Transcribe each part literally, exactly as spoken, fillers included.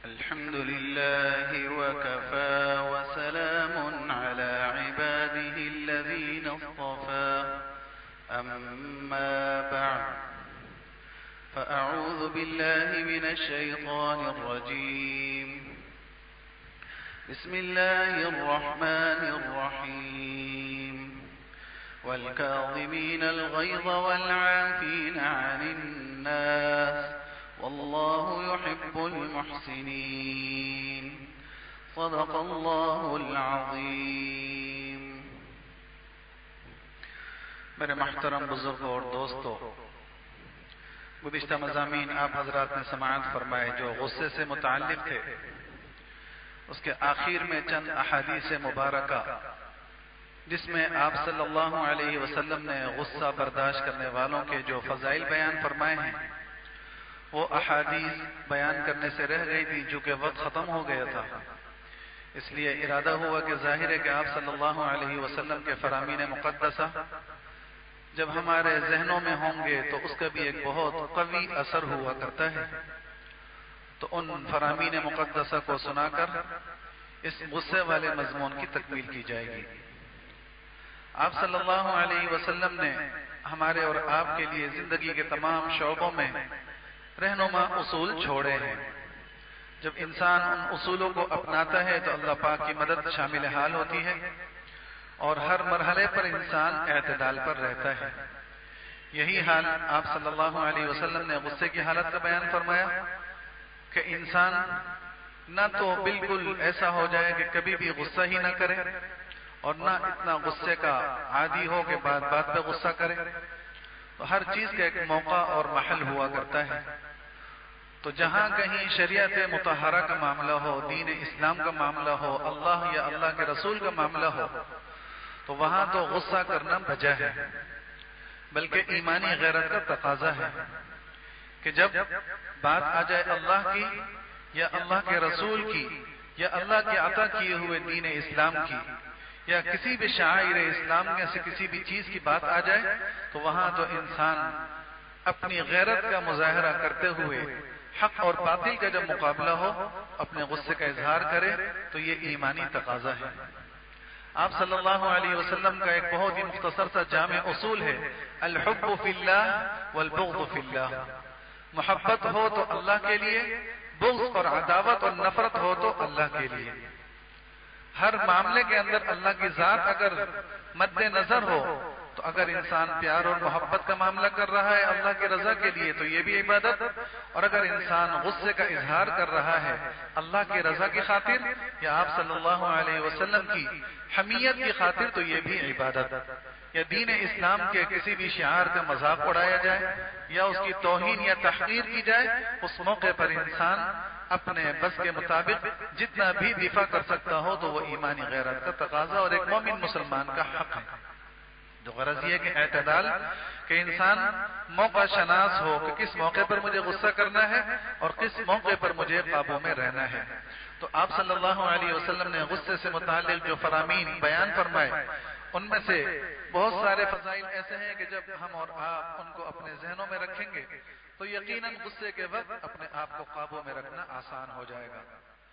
الحمد لله وكفى وسلام على عباده الذين اصطفى أما بعد فأعوذ بالله من الشيطان الرجيم بسم الله الرحمن الرحيم والكاظمين الغيظ والعافين عن الناس والله يحب المحسنين صدق الله العظيم. میرے محترم بزرگوں اور دوستوں، گزشتہ مضامین آپ حضرات نے سماعت فرمائے جو غصے سے متعلق تھے. اس کے آخر میں چند احادیث مبارکہ جس میں آپ صلی اللہ علیہ وسلم نے غصہ برداشت کرنے والوں کے جو فضائل بیان فرمائے ہیں وہ احادیث بیان کرنے سے رہ گئی تھی چونکہ وقت ختم ہو گیا تھا. اس لیے ارادہ ہوا کہ ظاہر ہے کہ آپ صلی اللہ علیہ وسلم کے فرامین مقدسہ جب ہمارے ذہنوں میں ہوں گے تو اس کا بھی ایک بہت قوی اثر ہوا کرتا ہے. تو ان فرامین مقدسہ کو سنا کر اس غصے والے مضمون کی تکمیل کی جائے گی. آپ صلی اللہ علیہ وسلم نے ہمارے اور آپ کے لیے زندگی کے تمام شعبوں میں رہنما اصول چھوڑے ہیں. جب انسان ان اصولوں کو اپناتا ہے تو اللہ پاک کی مدد شامل حال ہوتی ہے اور ہر مرحلے پر انسان اعتدال پر رہتا ہے. یہی حال آپ صلی اللہ علیہ وسلم نے غصے کی حالت کا بیان فرمایا کہ انسان نہ تو بالکل ایسا ہو جائے کہ کبھی بھی غصہ ہی نہ کرے اور نہ اتنا غصے کا عادی ہو کہ بات بات پہ غصہ کرے. تو ہر چیز کا ایک موقع اور محل ہوا کرتا ہے. تو جہاں کہیں شریعت مطہرہ کا معاملہ ہو، دین اسلام کا معاملہ ہو، اللہ یا اللہ کے رسول کا معاملہ ہو تو وہاں تو غصہ کرنا بجا ہے، بلکہ ایمانی غیرت کا تقاضا ہے کہ جب بات آ جائے اللہ کی یا اللہ کے رسول کی یا اللہ کے عطا کیے ہوئے دین اسلام کی یا کسی بھی شعائر اسلام میں سے کسی بھی چیز کی بات آ جائے تو وہاں تو انسان اپنی غیرت کا مظاہرہ کرتے ہوئے حق اور باطل کا جب مقابلہ ہو اپنے غصے کا اظہار کرے تو یہ ایمانی تقاضا ہے. آپ صلی اللہ علیہ وسلم کا ایک بہت ہی مختصر سا جامع اصول ہے، الحب فی اللہ والبغض فی اللہ. محبت ہو تو اللہ کے لیے، بغض اور عداوت اور نفرت ہو تو اللہ کے لیے. ہر معاملے کے اندر اللہ کی ذات اگر مد نظر ہو تو اگر انسان پیار اور محبت کا معاملہ کر رہا ہے اللہ کی رضا کے لیے تو یہ بھی عبادت، اور اگر انسان غصے کا اظہار کر رہا ہے اللہ کی رضا کی خاطر یا آپ صلی اللہ علیہ وسلم کی حمیت کی خاطر تو یہ بھی عبادت. یا دین اسلام کے کسی بھی شعار کا مذاق اڑایا جائے یا اس کی توہین یا تحقیر کی جائے، اس موقع پر انسان اپنے بس کے مطابق جتنا بھی دفاع کر سکتا ہو تو وہ ایمانی غیرت کا تقاضا اور ایک مومن مسلمان کا حق ہے. جو غرض یہ کہ اعتدال کہ انسان موقع شناس ہو کہ کس موقع پر مجھے غصہ کرنا ہے اور کس موقع پر مجھے قابو میں رہنا ہے. تو آپ صلی اللہ علیہ وسلم نے غصے سے متعلق جو فرامین بیان فرمائے ان میں سے بہت سارے فضائل ایسے ہیں کہ جب ہم اور آپ ان کو اپنے ذہنوں میں رکھیں گے تو یقیناً غصے کے وقت اپنے آپ کو قابو میں رکھنا آسان ہو جائے گا.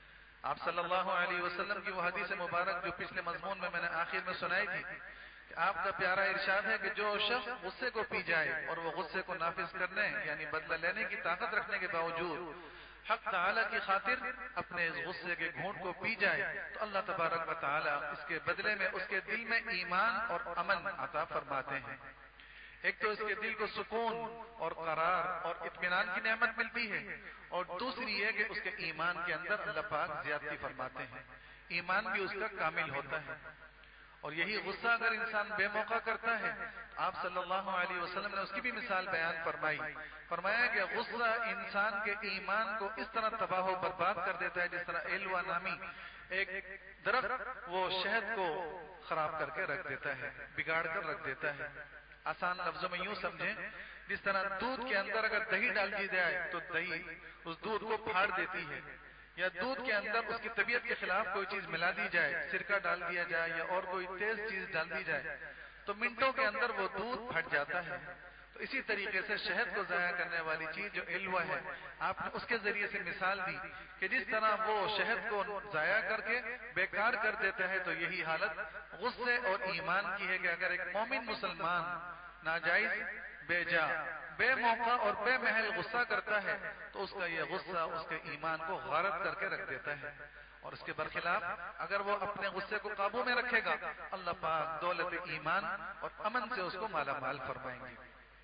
آپ صلی اللہ علیہ وسلم کی وہ حدیث مبارک جو پچھلے مضمون میں میں نے آخر میں سنائی تھی کہ آپ کا پیارا ارشاد ہے کہ جو شخص غصے کو پی جائے اور وہ غصے کو نافذ کرنے یعنی بدلہ لینے کی طاقت رکھنے کے باوجود حق تعالی کی خاطر اپنے اس غصے کے گھونٹ کو پی جائے تو اللہ تبارک و تعالی اس کے بدلے میں اس کے دل میں ایمان اور امن عطا فرماتے ہیں. ایک تو اس کے دل کو سکون اور قرار اور اطمینان کی نعمت ملتی ہے، اور دوسری یہ کہ اس کے ایمان کے اندر اللہ پاک زیادتی فرماتے ہیں، ایمان بھی اس کا کامل ہوتا ہے. اور یہی غصہ اگر انسان بے موقع کرتا ہے آپ صلی اللہ علیہ وسلم نے اس کی بھی مثال بیان فرمائی فرمایا کہ غصہ انسان کے ایمان کو اس طرح تباہ و برباد کر دیتا ہے جس طرح ایلوا نامی ایک درخت وہ شہد کو خراب کر کے رکھ دیتا ہے، بگاڑ کر رکھ دیتا ہے. آسان لفظوں میں یوں سمجھیں جس طرح دودھ کے اندر اگر دہی ڈال دی جائے تو دہی اس دودھ کو پھاڑ دیتی ہے، یا دودھ کے اندر اس کی طبیعت کے خلاف کوئی چیز ملا دی جائے، سرکہ ڈال دیا جائے یا اور کوئی تیز چیز ڈال دی جائے تو منٹوں کے اندر وہ دودھ پھٹ جاتا ہے. تو اسی طریقے سے شہد کو ضائع کرنے والی چیز جو علوہ ہے، آپ نے اس کے ذریعے سے مثال دی کہ جس طرح وہ شہد کو ضائع کر کے بیکار کر دیتا ہے، تو یہی حالت غصے اور ایمان کی ہے کہ اگر ایک مومن مسلمان ناجائز، بے جا، بے موقع اور بے محل غصہ کرتا ہے تو اس کا یہ غصہ اس کے ایمان کو غارت کر کے رکھ دیتا ہے، اور اس کے برخلاف اگر وہ اپنے غصے کو قابو میں رکھے گا، اللہ پاک دولت ایمان اور امن سے اس کو مالا مال فرمائیں گے۔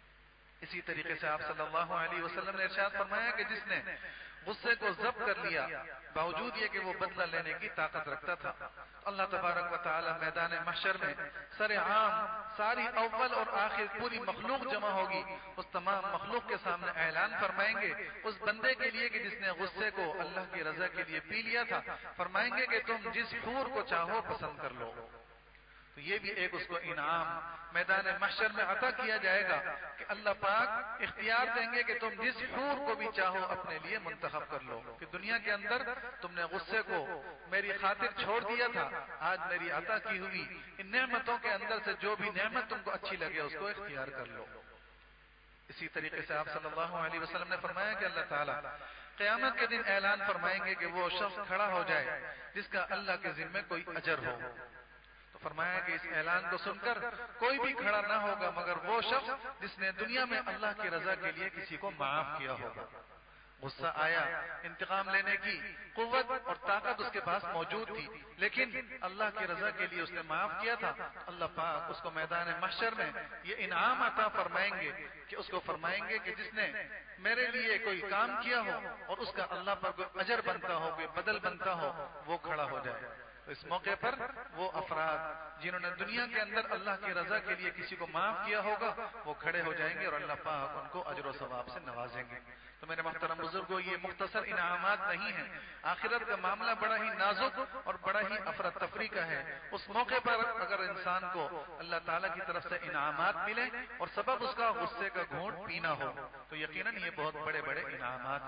اسی طریقے سے آپ صلی اللہ علیہ وسلم نے ارشاد فرمایا کہ جس نے غصے کو ضبط کر لیا باوجود یہ کہ وہ بدلہ لینے کی طاقت رکھتا تھا، اللہ تبارک و تعالی میدان محشر میں سر عام ساری اول اور آخر پوری مخلوق جمع ہوگی، اس تمام مخلوق کے سامنے اعلان فرمائیں گے اس بندے کے لیے کہ جس نے غصے کو اللہ کی رضا کے لیے پی لیا تھا، فرمائیں گے کہ تم جس حور کو چاہو پسند کر لو۔ تو یہ بھی ایک اس کو انعام میدان محشر میں عطا کیا جائے گا کہ اللہ پاک اختیار دیں گے کہ تم جس حور کو بھی چاہو اپنے لیے منتخب کر لو، کہ دنیا کے اندر تم نے غصے کو میری خاطر چھوڑ دیا تھا، آج میری عطا کی ہوئی ان نعمتوں کے اندر سے جو بھی نعمت تم کو اچھی لگے اس کو اختیار کر لو۔ اسی طریقے سے آپ صلی اللہ علیہ وسلم نے فرمایا کہ اللہ تعالیٰ قیامت کے دن اعلان فرمائیں گے کہ وہ شخص کھڑا ہو جائے جس کا اللہ کے ذمے کوئی اجر ہو، تو فرمایا کہ اس اعلان کو سن کر کوئی بھی کھڑا نہ ہوگا مگر وہ شخص جس نے دنیا میں اللہ کی رضا کے لیے کسی کو معاف کیا ہوگا۔ غصہ آیا، انتقام لینے کی قوت اور طاقت اس کے پاس موجود تھی، لیکن اللہ کی رضا کے لیے اس نے معاف کیا تھا، اللہ پاک اس کو میدان محشر میں یہ انعام عطا فرمائیں گے کہ اس کو فرمائیں گے کہ جس نے میرے لیے کوئی کام کیا ہو اور اس کا اللہ پر کوئی اجر بنتا ہو، کوئی بدل بنتا ہو، وہ کھڑا ہو جائے۔ تو اس موقع پر وہ افراد جنہوں نے دنیا کے اندر اللہ کی رضا کے لیے کسی کو معاف کیا ہوگا وہ کھڑے ہو جائیں گے اور اللہ پاک ان کو اجر و ثواب سے نوازیں گے۔ تو میرے محترم بزرگوں، یہ مختصر انعامات نہیں ہیں، آخرت کا معاملہ بڑا ہی نازک اور بڑا ہی افراتفری کا ہے۔ اس موقع پر اگر انسان کو اللہ تعالیٰ کی طرف سے انعامات ملے اور سبب اس کا غصے کا گھونٹ پینا ہو تو یقیناً یہ بہت بڑے بڑے انعامات۔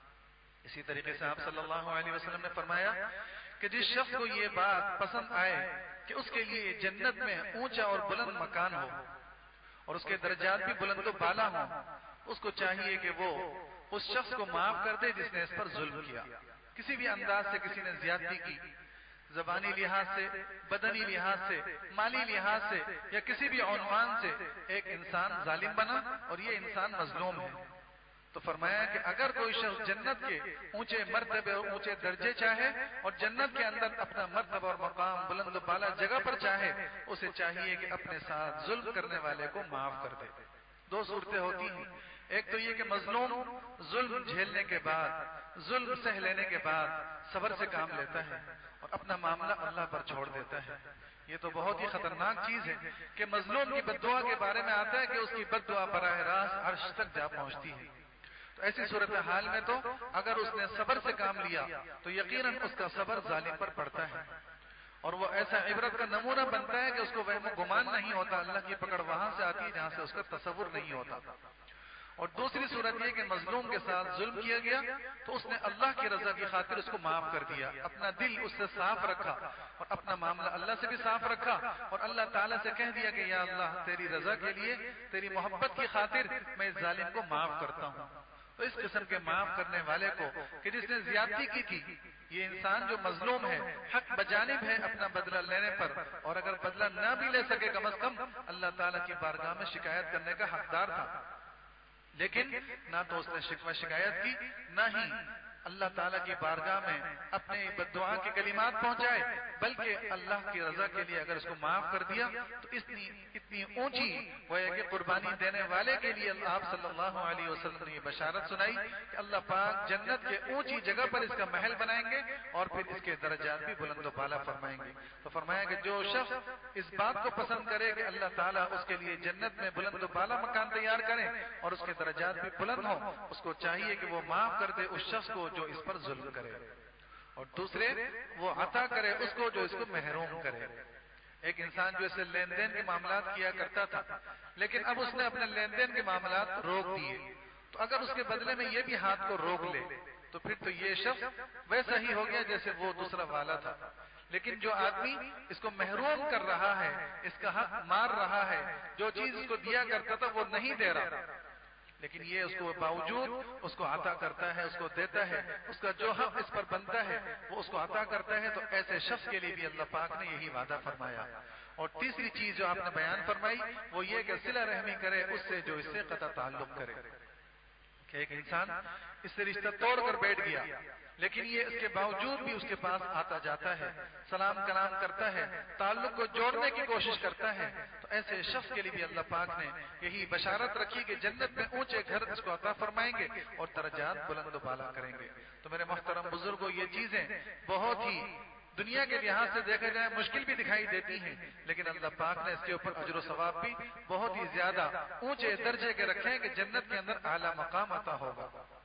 اسی طریقے سے آپ صلی اللہ علیہ وسلم نے فرمایا کہ جس شخص کو یہ بات پسند آئے کہ اس کے لیے جنت میں اونچا اور بلند مکان ہو اور اس کے درجات بھی بلند و بالا ہوں، اس کو چاہیے کہ وہ اس شخص کو معاف کر دے جس نے اس پر ظلم کیا، کسی بھی انداز سے کسی نے زیادتی کی، زبانی لحاظ سے، بدنی لحاظ سے، مالی لحاظ سے یا کسی بھی عنوان سے ایک انسان ظالم بنا اور یہ انسان مظلوم ہے، تو فرمایا کہ اگر کوئی شخص جنت کے اونچے مرتبے اور اونچے درجے چاہے اور جنت کے اندر اپنا مرتبہ اور مقام بلند و بالا جگہ پر چاہے، اسے چاہیے کہ اپنے ساتھ ظلم کرنے والے کو معاف کر دے۔ دو صورتیں ہوتی ہیں، ایک تو یہ کہ مظلوم ظلم جھیلنے کے بعد، ظلم سہ لینے کے بعد صبر سے کام لیتا ہے اور اپنا معاملہ اللہ پر چھوڑ دیتا ہے۔ یہ تو بہت ہی خطرناک چیز ہے کہ مظلوم کی بد دعا کے بارے میں آتا ہے کہ اس کی بد دعا براہ راست عرش تک جا پہنچتی ہے۔ تو ایسی صورتحال میں تو اگر اس نے صبر سے کام لیا تو یقیناً اس کا صبر ظالم پر پڑتا ہے اور وہ ایسا عبرت کا نمونہ بنتا ہے کہ اس کو وہم و گمان نہیں ہوتا، اللہ کی پکڑ وہاں سے آتی ہے جہاں سے اس کا تصور نہیں ہوتا۔ اور دوسری صورت یہ کہ مظلوم کے ساتھ ظلم کیا گیا تو اس نے اللہ کی رضا کی خاطر اس کو معاف کر دیا، اپنا دل اس سے صاف رکھا اور اپنا معاملہ اللہ سے بھی صاف رکھا اور اللہ تعالیٰ سے کہہ دیا کہ یا اللہ تیری رضا کے لیے، تیری محبت کی خاطر میں اس ظالم کو معاف کرتا ہوں۔ تو اس قسم کے معاف کرنے والے کو کہ جس نے زیادتی کی تھی، یہ انسان جو مظلوم ہے، حق بجانب ہے اپنا بدلہ لینے پر، اور اگر بدلہ نہ بھی لے سکے کم از کم اللہ تعالیٰ کی بارگاہ میں شکایت کرنے کا حقدار تھا، لیکن نہ تو اس نے شکوہ شکایت کی، نہ ہی اللہ تعالیٰ کی بارگاہ میں اپنے بددعا کے کلمات پہنچائے، بلکہ اللہ کی رضا کے لیے اگر اس کو معاف کر دیا تو اتنی اتنی اونچی گویا کہ قربانی دینے والے کے لیے آپ صلی اللہ علیہ وسلم نے یہ بشارت سنائی کہ اللہ پاک جنت کے اونچی جگہ پر اس کا محل بنائیں گے اور پھر اس کے درجات بھی بلند و بالا فرمائیں گے۔ تو فرمایا کہ جو شخص اس بات کو پسند کرے کہ اللہ تعالیٰ اس کے لیے جنت میں بلند و بالا مکان تیار کرے اور اس کے درجات بھی بلند ہوں، اس کو چاہیے کہ وہ معاف کر دے اس شخص کو جو اس پر ظلم کرے، اور دوسرے وہ عطا کرے اس کو جو اس کو محروم کرے۔ ایک انسان جو اسے لین دین کے معاملات کیا کرتا تھا لیکن اب اس نے اپنے لین دین کے معاملات روک دیے، تو اگر اس کے بدلے میں یہ بھی ہاتھ کو روک لے تو پھر تو یہ شخص ویسا ہی ہو گیا جیسے وہ دوسرا والا تھا، لیکن جو آدمی اس کو محروم کر رہا ہے، اس کا حق مار رہا ہے، جو چیز اس کو دیا کرتا تھا وہ نہیں دے رہا، لیکن یہ اس کو باوجود اس کو عطا کرتا ہے، اس کو دیتا ہے، اس کا جو حق اس پر بنتا ہے وہ اس کو عطا کرتا ہے، تو ایسے شخص کے لیے بھی اللہ پاک نے یہی وعدہ فرمایا۔ اور تیسری چیز جو آپ نے بیان فرمائی وہ یہ کہ صلہ رحمی کرے اس سے جو اس سے قطع تعلق کرے، کہ ایک انسان اس سے رشتہ توڑ کر بیٹھ گیا لیکن یہ اس کے باوجود بھی اس کے پاس آتا جاتا ہے، سلام کلام کرتا ہے، تعلق کو جوڑنے کی کوشش کرتا ہے، تو ایسے شخص کے لیے بھی اللہ پاک نے یہی بشارت رکھی کہ جنت میں اونچے گھر اس کو عطا فرمائیں گے اور درجات بلند و بالا کریں گے۔ تو میرے محترم بزرگوں، یہ چیزیں بہت ہی دنیا کے لحاظ سے دیکھا جائے مشکل بھی دکھائی دیتی ہیں، لیکن اللہ پاک نے اس کے اوپر اجر و ثواب بھی بہت ہی زیادہ اونچے درجے کے رکھے ہیں کہ جنت کے اندر اعلیٰ مقام عطا ہوگا۔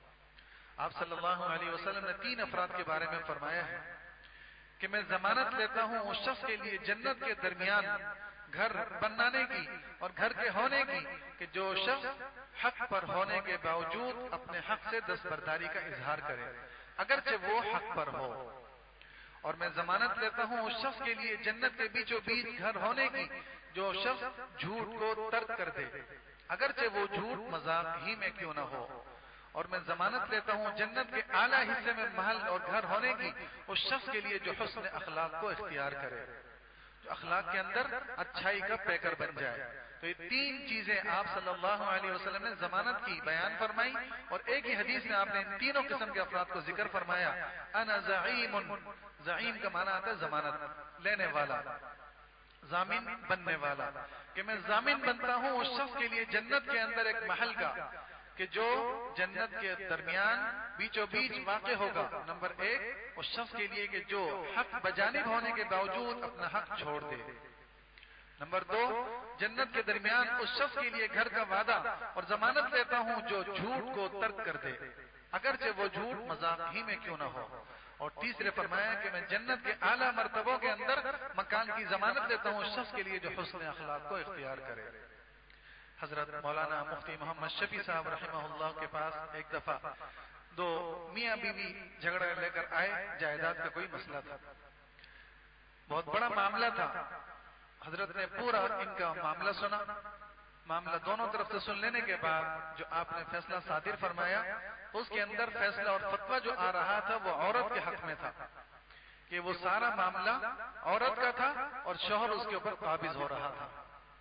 آپ صلی اللہ علیہ وسلم نے تین افراد کے بارے میں فرمایا ہے کہ میں ضمانت لیتا ہوں اس شخص کے لیے جنت کے درمیان گھر بنانے کی اور گھر کے ہونے کی کہ جو شخص حق پر ہونے کے باوجود اپنے حق سے دستبرداری کا اظہار کرے اگرچہ وہ حق پر ہو، اور میں ضمانت لیتا ہوں اس شخص کے لیے جنت کے بیچوں بیچ گھر ہونے کی جو شخص جھوٹ کو ترک کر دے اگرچہ وہ جھوٹ مذاق ہی میں کیوں نہ ہو، اور میں ضمانت لیتا ہوں جنت کے اعلیٰ حصے میں محل اور گھر ہونے کی اس شخص کے لیے جو حسن اخلاق کو اختیار کرے، جو اخلاق کے اندر اچھائی کا پیکر بن جائے۔ تو یہ تین چیزیں آپ صلی اللہ علیہ وسلم نے ضمانت کی بیان فرمائی، اور ایک ہی حدیث میں آپ نے ان تینوں قسم کے افراد کو ذکر فرمایا۔ انا زعیم، زعیم کا معنی آتا ہے ضمانت لینے والا، ضامن بننے والا، کہ میں ضامن بنتا ہوں اس شخص کے لیے جنت کے اندر ایک محل کا کہ جو جنت کے درمیان بیچوں بیچ واقع ہوگا۔ نمبر ایک اس شخص کے لیے کہ جو حق بجانب ہونے کے باوجود اپنا حق چھوڑ دے۔ نمبر دو جنت کے درمیان اس شخص کے لیے گھر کا وعدہ اور ضمانت لیتا ہوں جو جھوٹ کو ترک کر دے اگرچہ وہ جھوٹ مذاق ہی میں کیوں نہ ہو۔ اور تیسرے فرمایا کہ میں جنت کے اعلیٰ مرتبوں کے اندر مکان کی ضمانت لیتا ہوں اس شخص کے لیے جو حسن اخلاق کو اختیار کرے۔ حضرت مولانا مفتی محمد شفیع صاحب رحمہ اللہ کے پاس ایک دفعہ دو میاں بیوی جھگڑا لے کر آئے، جائیداد کا کوئی مسئلہ تھا، بہت بڑا معاملہ تھا۔ حضرت نے پورا ان کا معاملہ سنا، معاملہ دونوں طرف سے سن لینے کے بعد جو آپ نے فیصلہ صادر فرمایا اس کے اندر فیصلہ اور فتویٰ جو آ رہا تھا وہ عورت کے حق میں تھا، کہ وہ سارا معاملہ عورت کا تھا اور شوہر اس کے اوپر قابض ہو رہا تھا۔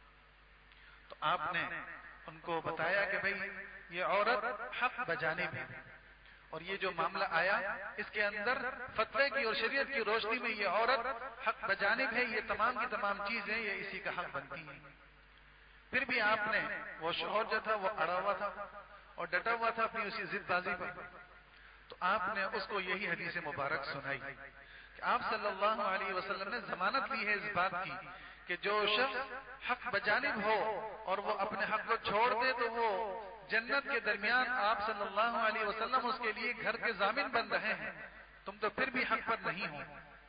تو آپ نے ان کو بتایا کہ بھئی یہ عورت حق بجانب ہے، اور یہ جو معاملہ آیا اس کے اندر فتوے کی اور شریعت کی روشنی میں یہ عورت حق بجانب ہے، یہ تمام کی تمام چیزیں یہ اسی کا حق بنتی ہیں۔ پھر بھی آپ نے وہ شوہر جو تھا وہ اڑا ہوا تھا اور ڈٹا ہوا تھا اپنی اسی ضد بازی پر، تو آپ نے اس کو یہی حدیث مبارک سنائی کہ آپ صلی اللہ علیہ وسلم نے ضمانت لی ہے اس بات کی کہ جو شخص حق بجانب ہو اور وہ اپنے حق کو چھوڑ دے تو وہ جنت کے درمیان آپ صلی اللہ علیہ وسلم اس کے لیے گھر کے ضامن بن رہے ہیں، تم تو پھر بھی حق پر نہیں ہو۔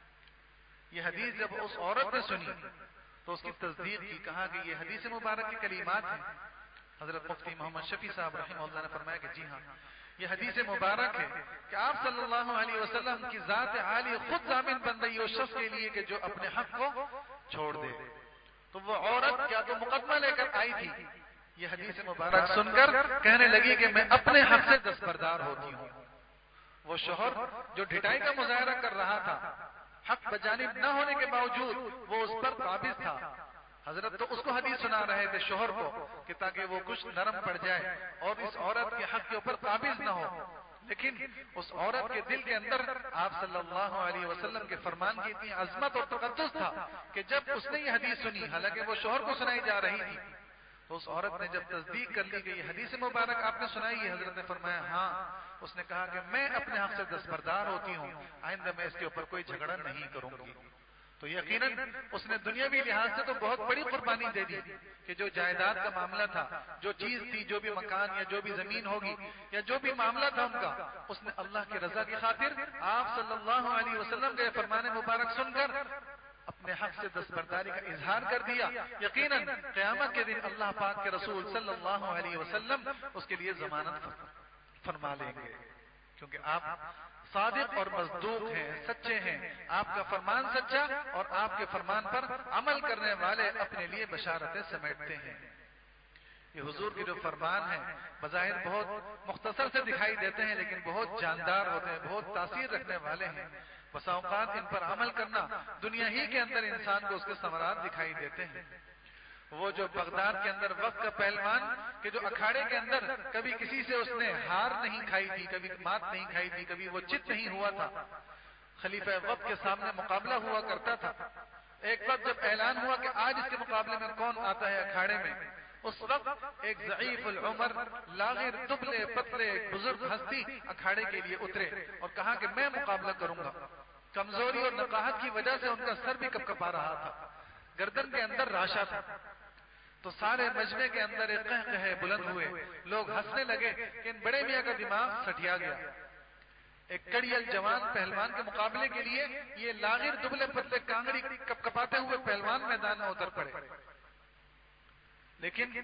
یہ حدیث جب اس عورت نے سنی تو اس کی تصدیق کی، کہا کہ یہ حدیث مبارک کے کلمات ہیں۔ حضرت مفتی محمد شفیع صاحب رحمہ اللہ نے فرمایا کہ جی ہاں یہ حدیث مبارک ہے کہ آپ صلی اللہ علیہ وسلم کی ذات عالی خود ضامن بن رہی ہے اس شخص کے لیے کہ جو اپنے حق کو چھوڑ دے۔ تو وہ عورت کیا تو مقدمہ لے کر آئی تھی، یہ حدیث مبارک سن کر کہنے لگی کہ میں اپنے حق سے دستبردار ہوتی ہوں۔ وہ شوہر جو ڈھٹائی کا مظاہرہ کر رہا تھا حق بجانب نہ ہونے کے باوجود وہ اس پر قابض تھا، حضرت تو اس کو حدیث سنا رہے تھے شوہر کو کہ تاکہ وہ کچھ نرم پڑ جائے اور اس عورت کے حق کے اوپر قابض نہ ہو، لیکن اس عورت کے دل کے اندر آپ صلی اللہ علیہ وسلم کے فرمان کی اتنی عظمت اور تقدس تھا کہ جب اس نے یہ حدیث سنی، حالانکہ وہ شوہر کو سنائی جا رہی تھی، تو اس عورت نے جب تصدیق کر لی کہ یہ حدیث مبارک آپ نے سنائی ہے، حضرت نے فرمایا ہاں، اس نے کہا کہ میں اپنے حق سے دستبردار ہوتی ہوں، آئندہ میں اس کے اوپر کوئی جھگڑا نہیں کروں گی۔ تو یقیناً اس نے دنیاوی لحاظ سے تو بہت بڑی قربانی دے دی کہ جو جائیداد کا معاملہ تھا، جو چیز تھی، جو بھی مکان یا جو بھی زمین ہوگی یا جو بھی معاملہ تھا ان کا، اس نے اللہ کی رضا کی خاطر آپ صلی اللہ علیہ وسلم کے فرمان مبارک سن کر اپنے حق سے دستبرداری کا اظہار کر دیا۔ یقیناً قیامت کے دن اللہ پاک کے رسول صلی اللہ علیہ وسلم اس کے لیے ضمانت فرما لیں گے، کیونکہ آپ صادق اور مصدوق ہیں، سچے ہیں، آپ کا فرمان سچا اور آپ کے فرمان پر عمل کرنے والے اپنے لیے بشارتیں سمیٹتے ہیں۔ یہ حضور کے جو فرمان ہیں بظاہر بہت مختصر سے دکھائی دیتے ہیں لیکن بہت جاندار ہوتے ہیں، بہت تاثیر رکھنے والے ہیں۔ بسا اوقات ان پر عمل کرنا دنیا ہی کے اندر انسان کو اس کے ثمرات دکھائی دیتے ہیں۔ وہ جو بغداد کے اندر وقت کا پہلوان کہ جو اکھاڑے کے اندر کبھی کسی سے اس نے ہار نہیں کھائی تھی، کبھی مات نہیں کھائی تھی، کبھی وہ چت نہیں ہوا تھا، خلیفہ وقت کے سامنے مقابلہ ہوا کرتا تھا۔ ایک وقت جب اعلان ہوا کہ آج اس کے مقابلے میں کون آتا ہے اکھاڑے میں، اس وقت ایک ضعیف العمر لاغر دبلے پتلے بزرگ ہستی اکھاڑے کے لیے اترے اور کہا کہ میں مقابلہ کروں گا۔ کمزوری اور نقاہت کی وجہ سے ان کا سر بھی کپ کپا رہا تھا، گردن کے اندر راشا تھا۔ تو سارے مجمع کے اندر ایک قہقہے بلند ہوئے، لوگ ہنسنے لگے کہ ان بڑے میاں کا دماغ سٹیا گیا۔ ایک کڑیل جوان پہلوان کے مقابلے کے لیے یہ لاغر دبلے پتلے کانگڑی کپ کپاتے ہوئے پہلوان میدان میں اتر پڑے۔ لیکن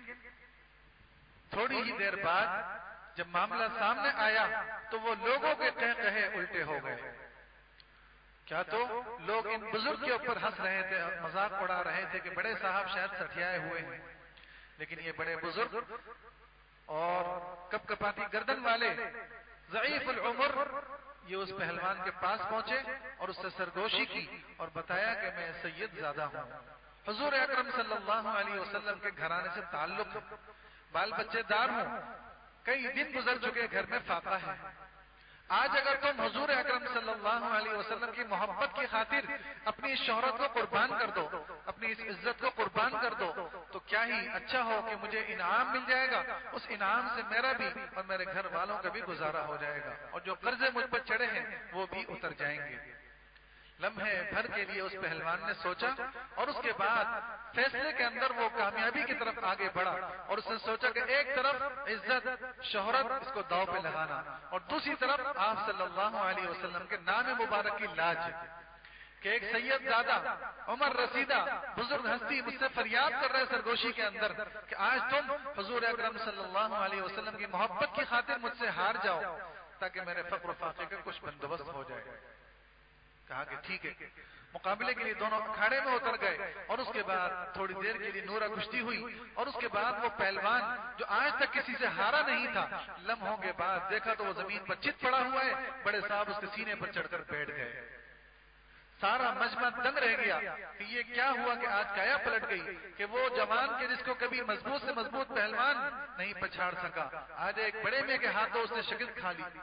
تھوڑی ہی دیر بعد جب معاملہ سامنے آیا تو وہ لوگوں کے قہقہے الٹے ہو گئے۔ کیا تو لوگ ان بزرگ کے اوپر ہنس رہے تھے اور مذاق اڑا رہے تھے کہ بڑے صاحب شاید سٹھیائے ہوئے ہیں، لیکن یہ بڑے بزرگ اور کپ کپاتی گردن والے ضعیف العمر یہ اس پہلوان کے پاس پہنچے اور اس سے سرگوشی کی اور بتایا کہ میں سید زادہ ہوں، حضور اکرم صلی اللہ علیہ وسلم کے گھرانے سے تعلق، بال بچے دار ہوں، کئی دن گزر چکے، گھر میں فاقہ ہے۔ آج اگر تم حضور اکرم صلی اللہ علیہ وسلم کی محبت کی خاطر اپنی شہرت کو قربان کر دو، اپنی اس عزت کو قربان کر دو تو کیا ہی اچھا ہو کہ مجھے انعام مل جائے گا، اس انعام سے میرا بھی اور میرے گھر والوں کا بھی گزارا ہو جائے گا اور جو قرضے مجھ پر چڑھے ہیں وہ بھی اتر جائیں گے۔ لمحے بھر کے لیے اس پہلوان نے سوچا اور اس کے بعد فیصلے کے اندر وہ کامیابی کی طرف آگے بڑھا اور اس نے سوچا کہ ایک طرف عزت شہرت اس کو داؤ پہ لگانا اور دوسری طرف آپ صلی اللہ علیہ وسلم کے نام مبارک کی لاج کہ ایک سید زادہ عمر رسیدہ بزرگ ہستی مجھ سے فریاد کر رہے سرگوشی کے اندر کہ آج تم حضور اکرم صلی اللہ علیہ وسلم کی محبت کی خاطر مجھ سے ہار جاؤ تاکہ میرے فقر و فاقے کا کچھ بندوبست ہو جائے۔ کہا کہ ٹھیک ہے۔ مقابلے کے لیے دونوں اکھاڑے میں اتر گئے اور اس کے بعد تھوڑی دیر کے لیے نورہ کشتی ہوئی اور اس کے بعد وہ پہلوان جو آج تک کسی سے ہارا نہیں تھا لمحوں کے بعد دیکھا تو وہ زمین پر چت پڑا ہوا ہے، بڑے صاحب اس کے سینے پر چڑھ کر بیٹھ گئے۔ سارا مجمع دنگ رہ گیا کہ یہ کیا ہوا کہ آج کایا پلٹ گئی کہ وہ جوان کے جس کو کبھی مضبوط سے مضبوط پہلوان نہیں پچھاڑ سکا آج ایک بڑے میں کے ہاتھوں اس نے شکست کھا لی۔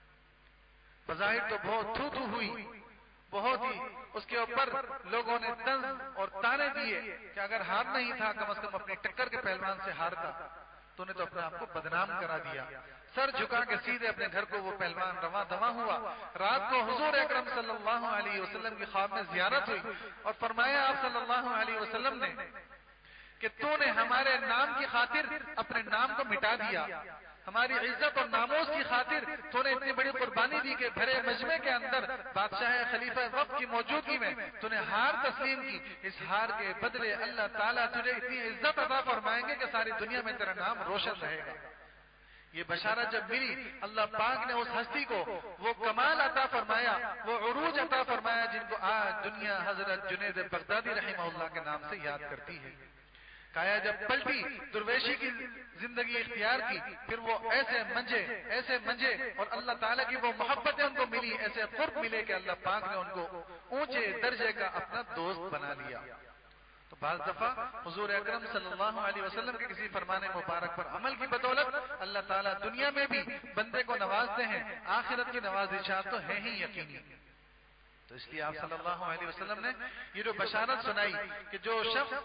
بظاہر تو بہت تھو تھو ہوئی، بہت ہی اس کے اوپر لوگوں نے طنز اور تانے دیے کہ اگر ہار نہیں تھا کم از کم اپنی ٹکر کے پہلوان سے ہارتا، تو نے تو اپنے آپ کو بدنام کرا دیا۔ سر جھکا کے سیدھے اپنے گھر کو وہ پہلوان رواں دواں ہوا۔ رات کو حضور اکرم صلی اللہ علیہ وسلم کی خواب میں زیارت ہوئی اور فرمایا آپ صلی اللہ علیہ وسلم نے کہ تو نے ہمارے نام کی خاطر اپنے نام کو مٹا دیا، ہماری عزت اور ناموس کی خاطر تو نے اتنی بڑی قربانی دی کہ بھرے مجمع کے اندر بادشاہ خلیفہ وقت کی موجودگی میں تو نے ہار تسلیم کی۔ اس ہار کے بدلے اللہ تعالیٰ تجھے اتنی عزت عطا فرمائیں گے کہ ساری دنیا میں تیرا نام روشن رہے گا۔ یہ بشارت جب ملی اللہ پاک نے اس ہستی کو وہ کمال عطا فرمایا، وہ عروج عطا فرمایا جن کو آج دنیا حضرت جنید بغدادی رحمہ اللہ کے نام سے یاد کرتی ہے۔ کایا جب پلٹی درویشی کی زندگی اختیار کی، پھر وہ ایسے منجے ایسے منجے اور اللہ تعالیٰ کی وہ محبتیں ان کو ملی، ایسے قرب ملے کہ اللہ پاک نے ان کو اونچے درجے کا اپنا دوست بنا لیا۔ تو بعض دفعہ حضور اکرم صلی اللہ علیہ وسلم کے کسی فرمان مبارک پر عمل کی بدولت اللہ تعالیٰ دنیا میں بھی بندے کو نوازتے ہیں، آخرت کی نوازشات تو ہے ہی یقینی۔ تو اس لیے آپ صلی اللہ علیہ وسلم نے یہ جو بشارت سنائی کہ جو شخص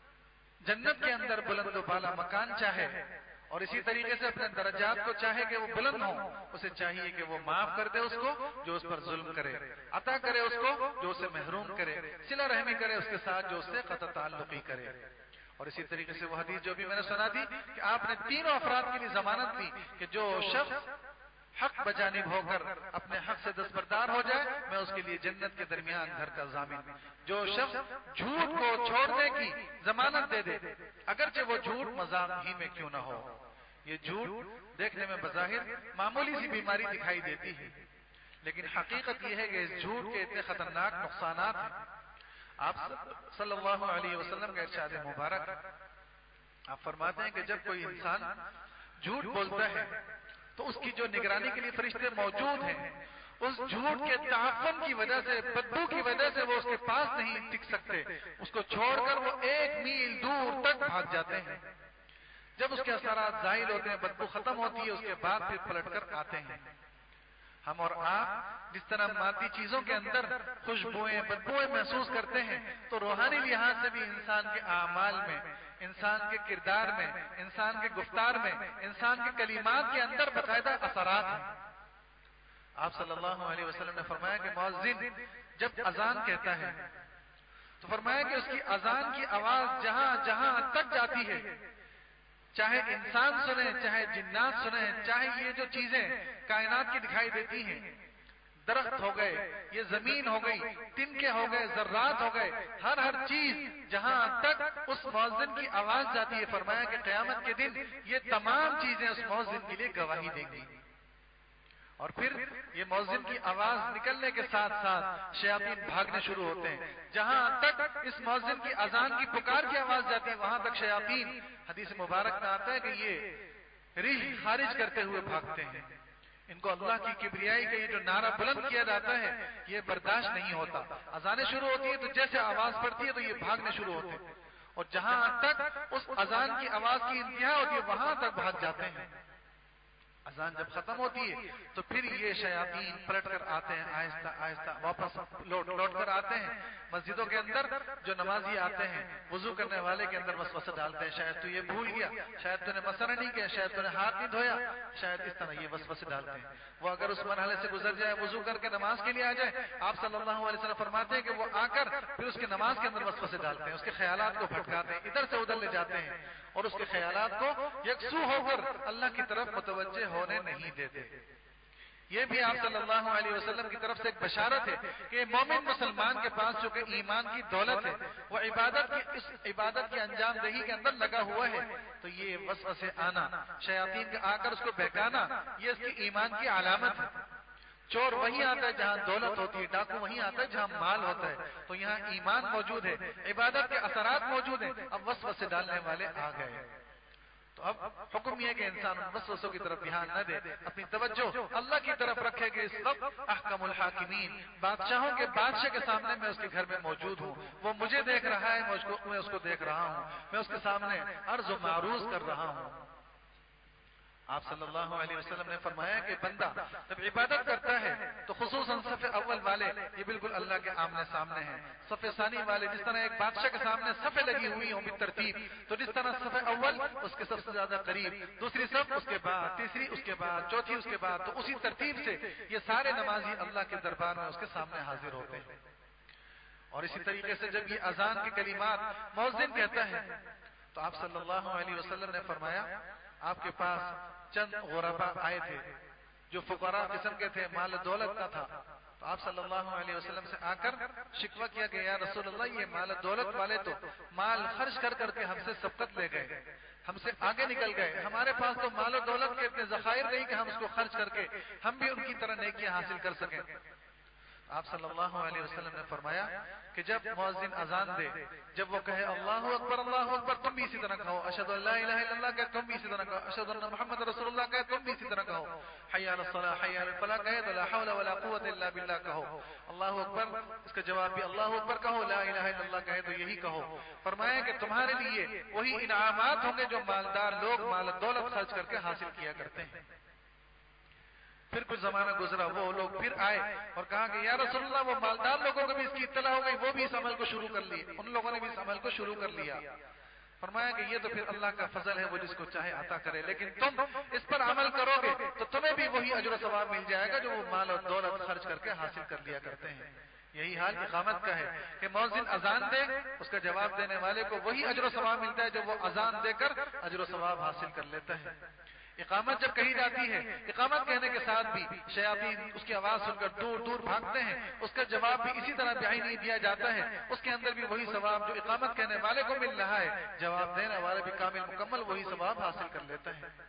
جنت کے اندر بلند و بالا مکان چاہے اور اسی طریقے سے اپنے درجات کو چاہے کہ وہ بلند ہوں، اسے چاہیے کہ وہ معاف کر دے اس کو جو اس پر ظلم کرے، عطا کرے اس کو جو اسے محروم کرے، صلہ رحمی کرے اس کے ساتھ جو اس سے قطع تعلقی کرے۔ اور اسی طریقے سے وہ حدیث جو بھی میں نے سنا دی کہ آپ نے تینوں افراد کے لیے ضمانت دی کہ جو شخص حق بجانب ہو کر اپنے حق سے دستبردار ہو جائے میں اس کے لیے جنت کے درمیان گھر کا ضامن۔ جو شخص جھوٹ کو چھوڑنے کی ضمانت دے دے اگرچہ وہ جھوٹ مذاق ہی میں کیوں نہ ہو، یہ جھوٹ دیکھنے میں بظاہر معمولی سی بیماری دکھائی دیتی ہے لیکن حقیقت یہ ہے کہ اس جھوٹ کے اتنے خطرناک نقصانات ہیں. آپ صلی اللہ علیہ وسلم کا ارشاد مبارک، آپ فرماتے ہیں کہ جب کوئی انسان جھوٹ بولتا ہے تو اس کی جو نگرانی کے لیے فرشتے موجود ہیں، اس جھوٹ کے تعفن کی وجہ سے، بدبو کی وجہ سے وہ اس کے پاس نہیں ٹک سکتے، اس کو چھوڑ کر وہ ایک میل دور تک بھاگ جاتے ہیں. جب اس کے اثرات ظاہر ہوتے ہیں، بدبو ختم ہوتی ہے، اس کے بعد پھر پلٹ کر آتے ہیں. ہم اور آپ جس طرح مادی چیزوں کے اندر خوشبوئیں بدبوئیں محسوس کرتے ہیں، تو روحانی لحاظ سے بھی انسان کے اعمال میں، انسان کے کردار میں، انسان کے گفتار میں، انسان کے کلمات کے اندر باقاعدہ اثرات ہیں. آپ صلی اللہ علیہ وسلم نے فرمایا کہ مؤذن جب اذان کہتا ہے تو فرمایا کہ اس کی اذان کی آواز جہاں جہاں تک جاتی ہے، چاہے انسان سنیں، چاہے جنات سنیں، چاہے یہ جو چیزیں کائنات کی دکھائی دیتی ہیں، درخت ہو گئے، یہ زمین ہو گئی، تنکے ہو گئے، ذرات ہو گئے، ہر ہر چیز جہاں تک اس مؤذن کی آواز جاتی ہے، فرمایا کہ قیامت کے دن یہ تمام چیزیں اس مؤذن کے لیے گواہی دیں گی. اور پھر یہ مؤذن کی آواز نکلنے کے ساتھ ساتھ شیاطین بھاگنے شروع ہوتے ہیں. جہاں تک اس مؤذن کی اذان کی پکار کی آواز جاتی ہے، وہاں تک شیاطین، حدیث مبارک میں آتا ہے کہ یہ ریح خارج کرتے ہوئے بھاگتے ہیں. ان کو اللہ کی کبریائی کا یہ جو نعرہ بلند کیا جاتا ہے یہ برداشت نہیں ہوتا. اذانیں شروع ہوتی ہے تو جیسے آواز پڑتی ہے تو یہ بھاگنے شروع ہوتے ہیں، اور جہاں تک اس اذان کی آواز کی انتہا ہوتی ہے وہاں تک بھاگ جاتے ہیں. اذان جب ختم ہوتی ہے تو پھر یہ شیاطین پلٹ کر آتے ہیں، آہستہ آہستہ واپس لوٹ لوٹ کر آتے ہیں. مسجدوں کے اندر جو نمازی آتے ہیں، وضو کرنے والے کے اندر وسوسہ ڈالتے ہیں، شاید تو یہ بھول گیا، شاید تو نے مسح نہیں کیا، شاید تو نے ہاتھ نہیں دھویا، شاید اس طرح یہ وسوسے ڈالتے ہیں. وہ اگر اس مرحلے سے گزر جائے، وضو کر کے نماز کے لیے آ جائے، آپ صلی اللہ علیہ وسلم فرماتے ہیں کہ وہ آ کر پھر اس کی نماز کے اندر وسوسے ڈالتے ہیں، اس کے خیالات کو بھٹکاتے ہیں، ادھر سے ادھر لے جاتے ہیں، اور اس کے خیالات کو یکسو ہو کر اللہ کی طرف متوجہ ہونے نہیں دیتے. یہ بھی آپ صلی اللہ علیہ وسلم کی طرف سے ایک بشارت ہے کہ مومن مسلمان کے پاس جو کہ ایمان کی دولت ہے، وہ عبادت کی اس عبادت کی انجام دہی کے اندر لگا ہوا ہے، تو یہ وسوسے آنا، شیاطین کا آ کر اس کو بہکانا، یہ اس کی ایمان کی علامت ہے. چور وہیں آتا ہے جہاں دولت ہوتی ہے، ڈاکو وہیں آتا ہے جہاں مال ہوتا ہے. تو یہاں ایمان موجود ہے، عبادت کے اثرات موجود ہیں، اب وسوسے ڈالنے والے آ گئے. تو اب حکم یہ ہے کہ انسان ان وسوسوں کی طرف دھیان نہ دے، اپنی توجہ اللہ کی طرف رکھے کہ اس وقت احکم الحاکمین، بادشاہوں کے بادشاہ کے سامنے میں اس کے گھر میں موجود ہوں، وہ مجھے دیکھ رہا ہے، میں اس کو دیکھ رہا ہوں، میں اس کے سامنے عرض و معروض کر رہا ہوں. آپ صلی اللہ علیہ وسلم نے فرمایا کہ بندہ جب عبادت کرتا ہے تو خصوصاً صف اول والے یہ بالکل اللہ کے آمنے سامنے ہیں. صف ثانی والے جس طرح ایک بادشاہ کے سامنے صفیں لگی ہوئی ہوں بالترتیب، تو جس طرح صف اول اس کے سب سے زیادہ قریب، دوسری صف اس کے بعد، تیسری اس کے بعد، چوتھی اس کے بعد، تو اسی ترتیب سے یہ سارے نمازی اللہ کے دربار میں اس کے سامنے حاضر ہوتے ہیں. اور اسی طریقے سے جب یہ اذان کے کلمات مؤذن کہتا ہے تو آپ صلی اللہ علیہ وسلم نے فرمایا آپ کے پاس چند غربا آئے تھے جو فقراء قسم کے تھے، مال دولت کا تھا. تو آپ صلی اللہ علیہ وسلم سے آ کر شکوہ کیا کہ یا رسول اللہ یہ مال دولت والے تو مال خرچ کر کر کے ہم سے سبقت لے گئے، ہم سے آگے نکل گئے، ہمارے پاس تو مال و دولت کے اتنے ذخائر نہیں کہ ہم اس کو خرچ کر کے ہم بھی ان کی طرح نیکیاں حاصل کر سکیں. آپ صلی اللہ علیہ وسلم نے فرمایا کہ جب مؤذن اذان دے، جب وہ کہے اللہ اکبر اللہ اکبر، تم بھی اسی طرح کہو، اشہد ان لا الہ الا اللہ کہے تم بھی اسی طرح کہو، اشہد ان محمد رسول اللہ کہے تم بھی اسی طرح کہو، حی علی الصلاۃ حی علی الفلاح کہے تو لا حول ولا قوت الا باللہ کہو، اللہ اکبر اس کا جواب بھی اللہ اکبر کہو، لا الہ الا اللہ کہے تو یہی کہو. فرمایا کہ تمہارے لیے وہی انعامات ہوں گے جو مالدار لوگ مال دولت خرچ کر کے حاصل کیا کرتے ہیں. پھر کچھ زمانہ گزرا، وہ لوگ پھر آئے اور کہا کہ یا رسول اللہ وہ مالدار لوگوں کو بھی اس کی اطلاع ہو گئی، وہ بھی اس عمل کو شروع کر لیے، ان لوگوں نے بھی اس عمل کو شروع کر لیا. فرمایا کہ یہ تو پھر اللہ کا فضل ہے، وہ جس کو چاہے عطا کرے، لیکن تم اس پر عمل کرو گے تو تمہیں بھی وہی اجر و ثواب مل جائے گا جو وہ مال اور دولت خرچ کر کے حاصل کر لیا کرتے ہیں. یہی حال اقامت کا ہے کہ مؤذن اذان دے، اس کا جواب دینے والے کو وہی اجر و ثواب ملتا ہے جو وہ اذان دے کر اجر و ثواب حاصل کر لیتا ہے. اقامت جب کہی جاتی ہے، اقامت کہنے کے ساتھ بھی شیاطین اس کی آواز سن کر دور دور بھاگتے ہیں، اس کا جواب بھی اسی طرح بیان نہیں دیا جاتا ہے، اس کے اندر بھی وہی ثواب جو اقامت کہنے والے کو مل رہا ہے، جواب دینے والے بھی کامل مکمل وہی ثواب حاصل کر لیتا ہے. تو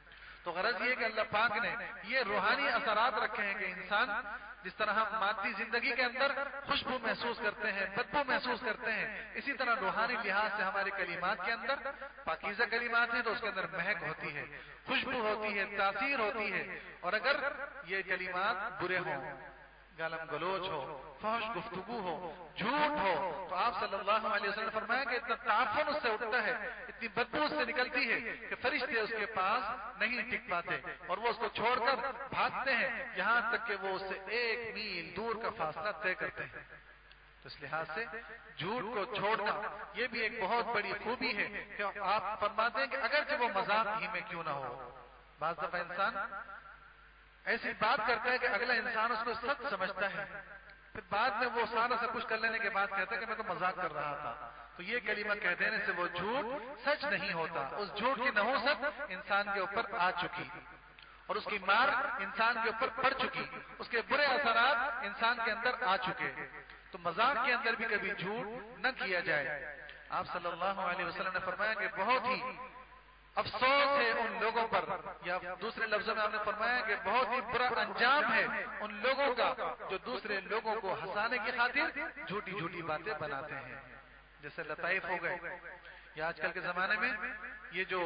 تو غرض یہ کہ اللہ پاک نے یہ روحانی اثرات رکھے ہیں کہ انسان جس طرح ہم مادی زندگی کے اندر خوشبو محسوس کرتے ہیں، بدبو محسوس کرتے ہیں، اسی طرح روحانی لحاظ سے ہمارے کلمات کے اندر پاکیزہ کلمات ہیں تو اس کے اندر مہک ہوتی ہے، خوشبو ہوتی ہے، تاثیر ہوتی ہے. اور اگر یہ کلمات برے ہوں، گالم گلوچ ہو، فحش گفتگو ہو، جھوٹ ہو، تو آپ صلی اللہ علیہ وسلم نے فرمایا کہ اتنا تعفن اس سے اٹھتا ہے، اتنی بدبو اس سے نکلتی ہے کہ فرشتے اس کے پاس نہیں ٹک پاتے اور وہ اس کو چھوڑ کر بھاگتے ہیں، یہاں تک کہ وہ اس سے ایک میل دور کا فاصلہ طے کرتے ہیں. تو اس لحاظ سے جھوٹ کو چھوڑنا یہ بھی ایک بہت بڑی خوبی ہے کہ آپ فرماتے ہیں کہ اگرچہ وہ مذاق ہی میں کیوں نہ ہو. بعض دفعہ انسان ایسی بات کرتا ہے کہ اگلا انسان اس کو سچ سمجھتا ہے، پھر بعد میں وہ سارا سب کچھ کر لینے کے بعد کہتا ہے کہ میں تو مذاق کر رہا تھا. تو یہ کلمہ کہہ دینے سے وہ جھوٹ سچ نہیں ہوتا، اس جھوٹ کی نحوست انسان کے اوپر آ چکی اور اس کی مار انسان کے اوپر پڑ چکی، اس کے برے اثرات انسان کے اندر آ چکے. تو مذاق کے اندر بھی کبھی جھوٹ نہ کیا جائے. آپ صلی اللہ علیہ وسلم نے فرمایا کہ بہت ہی افسوس ہے ان لوگوں پر، یا دوسرے لفظوں میں آپ نے فرمایا کہ بہت ہی برا انجام ہے ان لوگوں کا جو دوسرے لوگوں کو ہنسانے کی خاطر جھوٹی جھوٹی باتیں بناتے ہیں. جیسے لطائف ہو گئے، یا آج کل کے زمانے میں یہ جو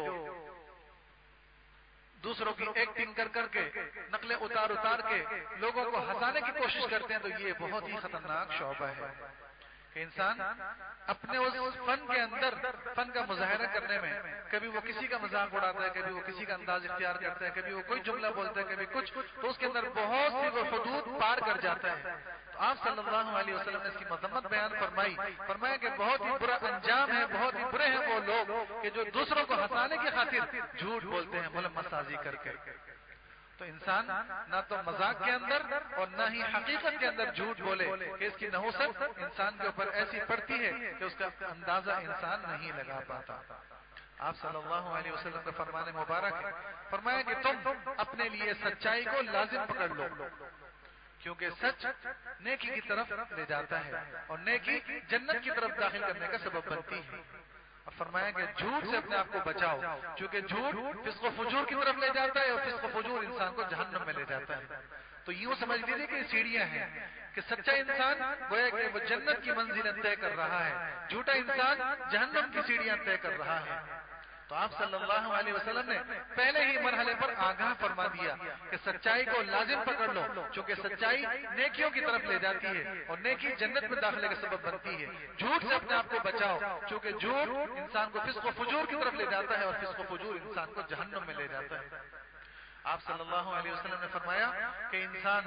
دوسروں کی ایکٹنگ کر کر کے نقلیں اتار اتار کے لوگوں کو ہنسانے کی کوشش کرتے ہیں، تو یہ بہت ہی خطرناک شعبہ ہے کہ انسان اپنے اس فن کے اندر فن کا مظاہرہ کرنے میں کبھی وہ کسی کا مذاق اڑاتا ہے، کبھی وہ کسی کا انداز اختیار کرتا ہے، کبھی وہ کوئی جملہ بولتا ہے، کبھی کچھ، تو اس کے اندر بہت سی وہ حدود پار کر جاتا ہے. تو آپ صلی اللہ علیہ وسلم نے اس کی مذمت بیان فرمائی فرمایا کہ بہت ہی برا انجام ہے، بہت ہی برے ہیں وہ لوگ کہ جو دوسروں کو ہنسانے کی خاطر جھوٹ بولتے ہیں ملمس سازی کر کے. تو انسان نہ تو مذاق کے اندر اور نہ ہی حقیقت کے اندر جھوٹ بولے کہ اس کی نحوست انسان کے اوپر ایسی پڑتی ہے کہ اس کا اندازہ انسان نہیں لگا پاتا. آپ صلی اللہ علیہ وسلم کا فرمان مبارک ہے، فرمایا کہ تم اپنے لیے سچائی کو لازم پکڑ لو کیونکہ سچ نیکی کی طرف لے جاتا ہے اور نیکی جنت کی طرف داخل کرنے کا سبب بنتی ہے. اور فرمایا کہ جھوٹ سے اپنے آپ کو بچاؤ کیونکہ جھوٹ فسق و فجور کی طرف لے جاتا ہے اور فسق و فجور انسان کو جہنم میں لے جاتا ہے. تو یوں سمجھ لیجیے کہ سیڑھیاں ہیں کہ سچا انسان گویا کہ وہ جنت کی منزلیں طے کر رہا ہے، جھوٹا انسان جہنم کی سیڑھیاں طے کر رہا ہے. تو آپ صلی اللہ علیہ وسلم نے پہلے ہی مرحلے پر آگاہ فرما دیا کہ سچائی کو لازم پکڑ لو چونکہ سچائی نیکیوں کی طرف لے جاتی ہے اور نیکی جنت میں داخلے کا سبب بنتی ہے. جھوٹ سے اپنے آپ کو بچاؤ چونکہ جھوٹ انسان کو فسق و فجور کی طرف لے جاتا ہے اور فسق و فجور انسان کو جہنم میں لے جاتا ہے. آپ صلی اللہ علیہ وسلم نے فرمایا کہ انسان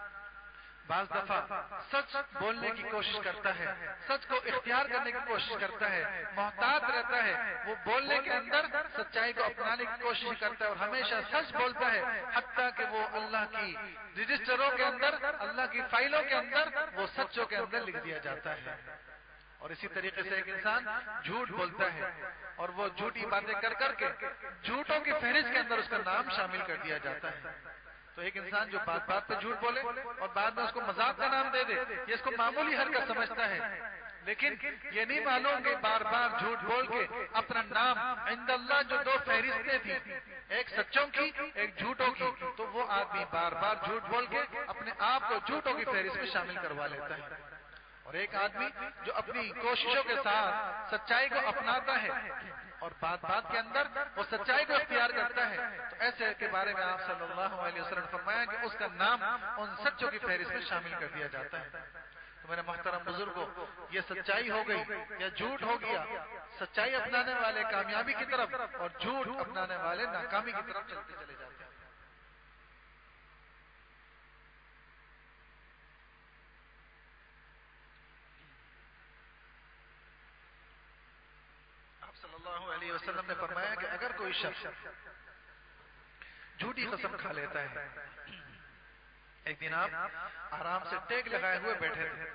بعض دفعہ سچ بولنے کی کوشش کرتا ہے، سچ کو اختیار کرنے کی کوشش کرتا ہے، محتاط رہتا ہے، وہ بولنے کے اندر سچائی کو اپنانے کی کوشش کرتا ہے اور ہمیشہ سچ بولتا ہے حتیٰ کہ وہ اللہ کی رجسٹروں کے اندر، اللہ کی فائلوں کے اندر وہ سچوں کے اندر لکھ دیا جاتا ہے. اور اسی طریقے سے ایک انسان جھوٹ بولتا ہے اور وہ جھوٹی باتیں کر کر کے جھوٹوں کی فہرست کے اندر اس کا نام شامل کر دیا جاتا ہے. تو ایک انسان جو بات بات پہ جھوٹ بولے اور بعد میں اس کو مذاق کا نام دے دے، یہ اس کو معمولی حرکت سمجھتا ہے، لیکن یہ نہیں معلوم کہ بار بار جھوٹ بول کے اپنا نام عند اللہ جو دو فہرستیں تھیں، ایک سچوں کی ایک جھوٹوں کی، تو وہ آدمی بار بار جھوٹ بول کے اپنے آپ کو جھوٹوں کی فہرست میں شامل کروا لیتا ہے. اور ایک آدمی جو اپنی کوششوں کے ساتھ سچائی کو اپناتا ہے اور بات بات کے اندر وہ سچائی کو اختیار کرتا ہے، تو ایسے کے بارے میں آپ صلی اللہ علیہ وسلم نے فرمایا کہ اس کا نام ان سچوں کی فہرست میں شامل کر دیا جاتا ہے. تو میرے محترم بزرگوں، یہ سچائی ہو گئی یا جھوٹ ہو گیا. سچائی اپنانے والے کامیابی کی طرف اور جھوٹ اپنانے والے ناکامی کی طرف چلتے چلے جاتے ہیں. صلی اللہ علیہ وسلم نے فرمایا کہ اگر کوئی شخص جھوٹی قسم کھا لیتا ہے، ایک دن آپ آرام سے ٹیک لگائے ہوئے بیٹھے تھے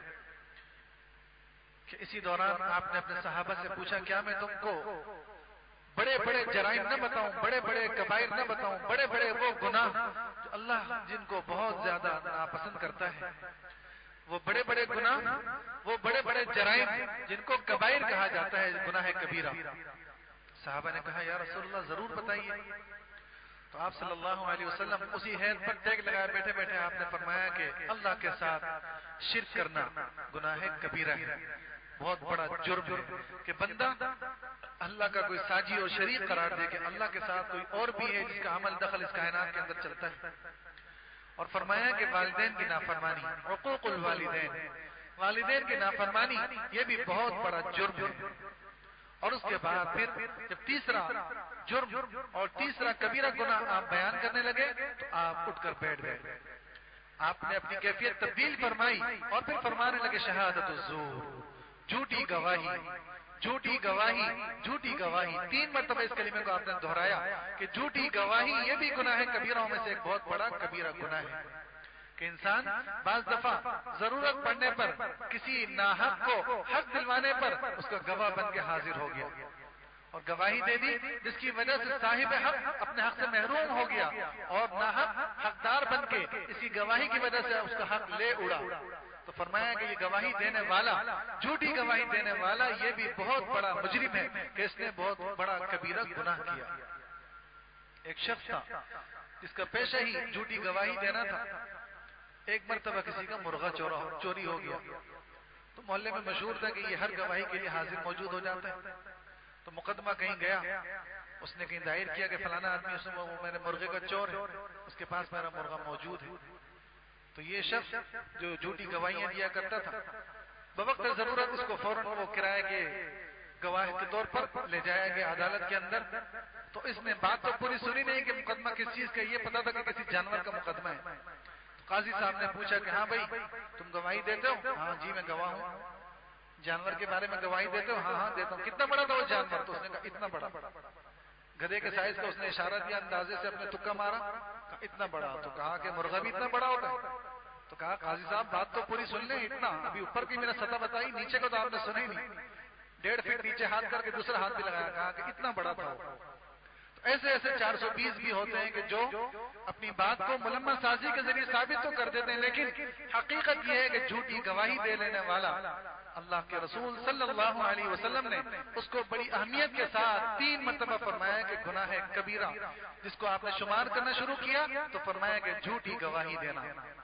کہ اسی دوران آپ نے اپنے صحابہ سے پوچھا کیا میں تم کو بڑے بڑے جرائم نہ بتاؤں، بڑے بڑے کبائر نہ بتاؤں، بڑے بڑے وہ گناہ جو اللہ جن کو بہت زیادہ ناپسند کرتا ہے، وہ بڑے بڑے گناہ، وہ بڑے بڑے جرائم جن کو کبائر کہا جاتا ہے، گناہ کبیرہ. صحابہ نے کہا یا رسول اللہ ضرور بتائیے. تو آپ صلی اللہ علیہ وسلم اسی حید پر ٹیک لگائے بیٹھے بیٹھے آپ نے فرمایا کہ اللہ کے ساتھ شرک کرنا گناہ کبیرہ ہے، بہت بڑا جرم ہے کہ بندہ اللہ کا کوئی ساجی اور شریک قرار دے کہ اللہ کے ساتھ کوئی اور بھی ہے جس کا عمل دخل اس کائنات کے اندر چلتا ہے۔ اور فرمایا کہ والدین کی نافرمانی، حقوق الوالدین، والدین کی نافرمانی یہ بھی بہت بڑا جرم ہے۔ اور اس کے بعد پھر جب تیسرا جرم اور تیسرا کبیرہ گناہ آپ بیان کرنے لگے تو آپ اٹھ کر بیٹھ گئے، آپ نے اپنی کیفیت تبدیل فرمائی اور پھر فرمانے لگے شہادت الزور، جھوٹی گواہی، جھوٹی گواہی، جھوٹی گواہی۔ تین مرتبہ اس کلمے کو آپ نے دہرایا کہ جھوٹی گواہی یہ بھی گناہ کبیروں میں سے ایک بہت بڑا کبیرہ گناہ ہے کہ انسان بعض دفعہ ضرورت پڑنے پر کسی ناحق کو حق دلوانے پر اس کا گواہ بن کے حاضر ہو گیا اور گواہی دے دی، جس کی وجہ سے صاحب حق اپنے حق سے محروم ہو گیا اور ناحق حقدار بن کے اسی گواہی کی وجہ سے اس کا حق لے اڑا۔ تو فرمایا کہ یہ گواہی دینے والا، جھوٹی گواہی دینے والا یہ بھی بہت بڑا مجرم ہے کہ اس نے بہت بڑا کبیرہ گناہ کیا۔ ایک شخص تھا جس کا پیشہ ہی جھوٹی گواہی دینا تھا۔ ایک مرتبہ کسی کا مرغا چوری ہو گیا تو محلے میں مشہور تھا کہ یہ ہر گواہی کے لیے حاضر موجود ہو جاتا ہے۔ تو مقدمہ کہیں گیا، اس نے کہیں دائر کیا کہ فلانا آدمی اس میں وہ میرے مرغے کا چور ہے، اس کے پاس میرا مرغا موجود ہے۔ تو یہ شخص جو جھوٹی گواہیاں دیا کرتا تھا بوقت ضرورت اس کو فوراً وہ کرائے کے گواہ کے طور پر لے جایا گیا عدالت کے اندر۔ تو اس نے بات تو پوری سنی نہیں کہ مقدمہ کس چیز کا، یہ پتا تھا کہ کسی جانور کا مقدمہ ہے۔ قاضی صاحب نے پوچھا کہ ہاں بھائی تم گواہی دیتے ہو؟ ہاں جی میں گواہ ہوں۔ جانور کے بارے میں گواہی دیتے ہو؟ ہاں ہاں دیتا ہوں۔ کتنا بڑا تھا وہ جانور؟ تو اس نے کہا اتنا بڑا۔ گدھے کے سائز کا اس نے اشارہ دیا، اندازے سے اپنے تکا مارا، کہا اتنا بڑا۔ تو کہا کہ مرغا بھی اتنا بڑا ہوتا ہے؟ تو کہا قاضی صاحب بات تو پوری سن لیں، اتنا ابھی اوپر کی میں نے سطح بتائی، نیچے کو تو آپ نے سنا ہی نہیں۔ ڈیڑھ فٹ نیچے ہاتھ کر کے دوسرا ہاتھ بھی لگایا، کہا کہ اتنا بڑا تھا۔ ایسے ایسے چار سو بیس بھی ہوتے ہیں کہ جو اپنی بات کو ملمہ سازی کے ذریعے ثابت تو کر دیتے ہیں، لیکن حقیقت یہ ہے کہ جھوٹی گواہی دے لینے والا اللہ کے رسول صلی اللہ علیہ وسلم نے اس کو بڑی اہمیت کے ساتھ تین مرتبہ فرمایا کہ گناہ کبیرہ، جس کو آپ نے شمار کرنا شروع کیا تو فرمایا کہ جھوٹی گواہی دینا۔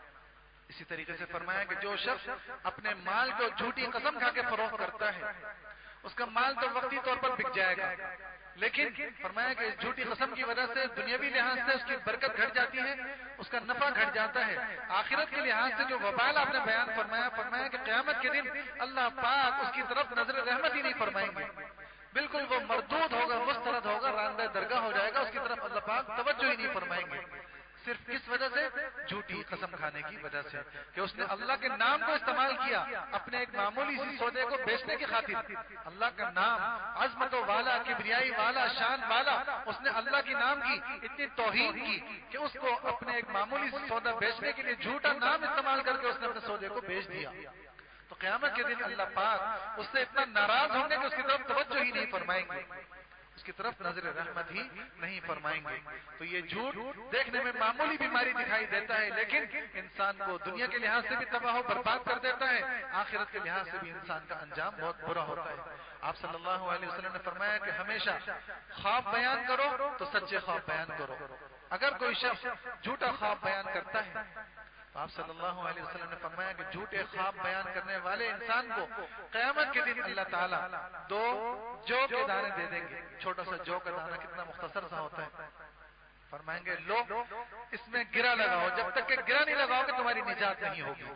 اسی طریقے سے فرمایا کہ جو شخص اپنے مال کو جھوٹی قسم کھا کے فروخت کرتا ہے اس کا مال تو وقتی طور پر بک جائے گا، لیکن فرمایا کہ اس جھوٹی قسم کی وجہ سے دنیاوی لحاظ سے اس کی برکت گھٹ جاتی ہے، اس کا نفع گھٹ جاتا ہے۔ آخرت کے لحاظ سے جو وبال آپ نے بیان فرمایا فرمایا کہ قیامت کے دن اللہ پاک اس کی طرف نظر رحمت ہی نہیں فرمائیں گے، بالکل وہ مردود ہوگا، مسترد ہوگا، راندہ درگاہ ہو جائے گا، اس کی طرف اللہ پاک توجہ ہی نہیں فرمائیں گے۔ صرف کس وجہ سے؟ جھوٹی قسم کھانے کی وجہ سے کہ اس نے اللہ کے نام کو استعمال کیا اپنے ایک معمولی سی سودے کو بیچنے کی خاطر۔ اللہ کا نام عظمت والا، کبریائی والا، شان والا، اس نے اللہ کی نام کی اتنی توہین کی کہ اس کو اپنے ایک معمولی سی سودا بیچنے کے لیے جھوٹا نام استعمال کر کے اس نے اپنے سودے کو بیچ دیا۔ تو قیامت کے دن اللہ پاک اس سے اتنا ناراض ہوں گے کہ اس کی طرف توجہ ہی نہیں فرمائیں گے، اس کی طرف نظر رحمت ہی نہیں فرمائیں گے۔ تو یہ جھوٹ دیکھنے میں معمولی بیماری دکھائی دیتا ہے، لیکن انسان کو دنیا کے لحاظ سے بھی تباہ و برباد کر دیتا ہے، آخرت کے لحاظ سے بھی انسان کا انجام بہت برا ہوتا ہے۔ آپ صلی اللہ علیہ وسلم نے فرمایا کہ ہمیشہ خواب بیان کرو تو سچے خواب بیان کرو۔ اگر کوئی شخص جھوٹا خواب بیان کرتا ہے تو آپ صلی اللہ علیہ وسلم نے فرمایا کہ جھوٹے خواب بیان کرنے والے انسان کو قیامت کے دن اللہ تعالیٰ دو جو کے دانے دے دیں گے۔ چھوٹا سا جو کا دانہ کتنا مختصر سا ہوتا ہے، فرمائیں گے لو اس میں گرا لگاؤ، جب تک کہ گرا نہیں لگاؤ گے تمہاری نجات نہیں ہوگی۔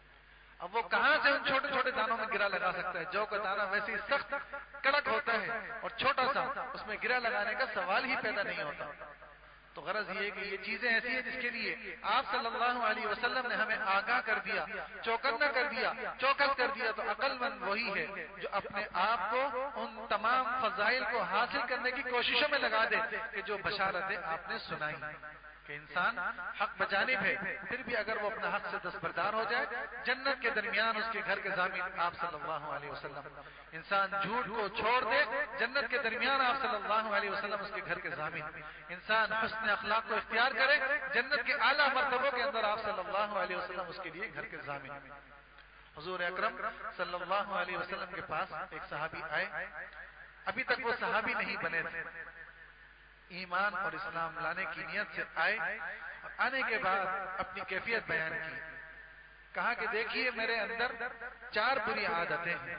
اب وہ کہاں سے ان چھوٹے چھوٹے دانوں میں گرا لگا سکتا ہے؟ جو کا دانہ ویسے ہی سخت کڑک ہوتا ہے اور چھوٹا سا، اس میں گرا لگانے کا سوال ہی پیدا نہیں ہوتا۔ تو غرض یہ کہ یہ چیزیں ایسی ہیں جس کے لیے آپ صلی اللہ علیہ وسلم نے ہمیں آگاہ کر دیا، چوکنا کر دیا، چوکس کر دیا۔ تو عقل مند وہی ہے جو اپنے آپ کو ان تمام فضائل کو حاصل کرنے کی کوششوں میں لگا دے کہ جو بشارتیں آپ نے سنائی کہ انسان حق بجانب ہے، پھر بھی اگر وہ اپنا حق سے دستبردار ہو جائے جنت کے درمیان اس کے گھر کے ضامن آپ صلی اللہ علیہ وسلم۔ انسان جھوٹ کو چھوڑ دے جنت کے درمیان آپ صلی اللہ علیہ وسلم اس کے گھر کے ضامن۔ انسان حسن اخلاق کو اختیار کرے جنت کے اعلیٰ مرتبوں کے اندر آپ صلی اللہ علیہ وسلم اس کے لیے گھر کے ضامن۔ حضور اکرم صلی اللہ علیہ وسلم کے پاس ایک صحابی آئے، ابھی تک وہ صحابی نہیں بنے تھے، ایمان اور اسلام لانے کی نیت سے آئے اور آنے کے بعد اپنی کیفیت بیان کی. کہا کہ دیکھیے میرے اندر چار بری عادتیں ہیں،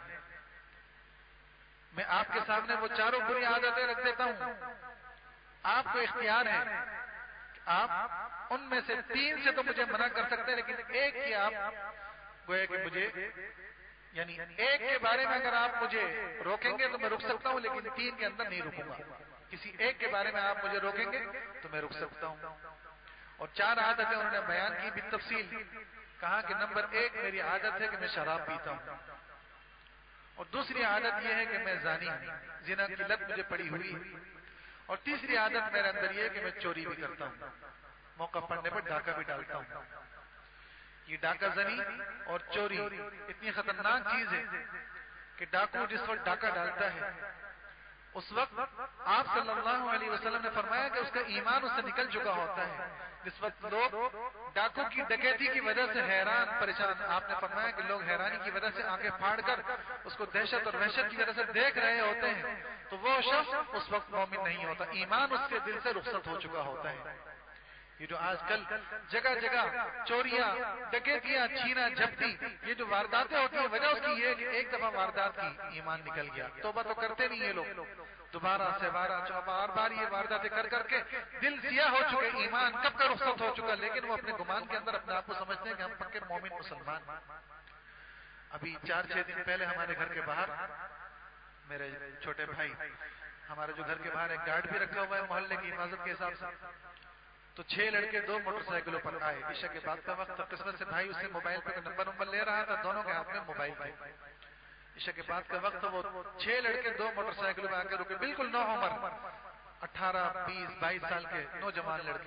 میں آپ کے سامنے وہ چاروں بری عادتیں رکھ دیتا ہوں. آپ کو اختیار ہے کہ آپ ان میں سے تین سے تو مجھے منع کر سکتے ہیں، لیکن ایک کی آپ گویا کہ مجھے یعنی ایک کے بارے میں اگر آپ مجھے روکیں گے تو میں رک سکتا ہوں، لیکن تین کے اندر نہیں رکوں گا. کسی ایک کے بارے میں آپ مجھے روکیں گے تو میں رک سکتا ہوں. اور چار عادتیں انہوں نے بیان کی بالتفصیل. کہا کہ نمبر ایک میری عادت ہے کہ میں شراب پیتا ہوں، اور دوسری عادت یہ ہے کہ میں زانی ہوں، زنا کی لت مجھے پڑی ہوئی ہے، اور تیسری عادت میرے اندر یہ ہے کہ میں چوری بھی کرتا ہوں، موقع پڑنے پر ڈاکہ بھی ڈالتا ہوں. یہ ڈاکہ زنی اور چوری اتنی خطرناک چیز ہے کہ ڈاکو جس وقت ڈاکہ ڈالتا ہے اس وقت آپ صلی اللہ علیہ وسلم نے فرمایا کہ اس کا ایمان اس سے نکل چکا ہوتا ہے. جس وقت لوگ ڈاکو کی ڈکیتی کی وجہ سے حیران پریشان، آپ نے فرمایا کہ لوگ حیرانی کی وجہ سے آنکھیں پھاڑ کر اس کو دہشت اور وحشت کی وجہ سے دیکھ رہے ہوتے ہیں، تو وہ شخص اس وقت مومن نہیں ہوتا، ایمان اس کے دل سے رخصت ہو چکا ہوتا ہے. یہ جو آج کل جگہ جگہ چوریاں، ڈکیتیاں، چھینا جھپٹی، یہ جو وارداتیں ہوتی ہیں، وجہ اس کی یہ کہ ایک دفعہ واردات کی ایمان نکل گیا. توبہ تو کرتے نہیں یہ لوگ، دوبارہ سے بارہ چوبار بار یہ وارداتیں کر کر کے دل سیاہ ہو چکے، ایمان کب کا رخصت ہو چکا، لیکن وہ اپنے گمان کے اندر اپنے آپ کو سمجھتے ہیں کہ ہم پکے مومن مسلمان. ابھی چار چھ دن پہلے ہمارے گھر کے باہر میرے چھوٹے بھائی، ہمارے جو گھر کے باہر ایک گارڈ بھی رکھا ہوا ہے محلے کی حفاظت کے حساب سے، تو چھ لڑکے دو موٹر سائیکلوں پر آئے. عشاء کے بعد کا وقت، قسمت سے بھائی اس سے موبائل پہ نمبر نمبر لے رہا تھا، دونوں کے ہاتھ میں موبائل تھے. عشاء کے بعد کا وقت، وہ چھ لڑکے دو موٹر سائیکلوں پہ آ کے رکے، بالکل نو عمر، اٹھارہ بیس بائیس سال کے نوجوان لڑکے،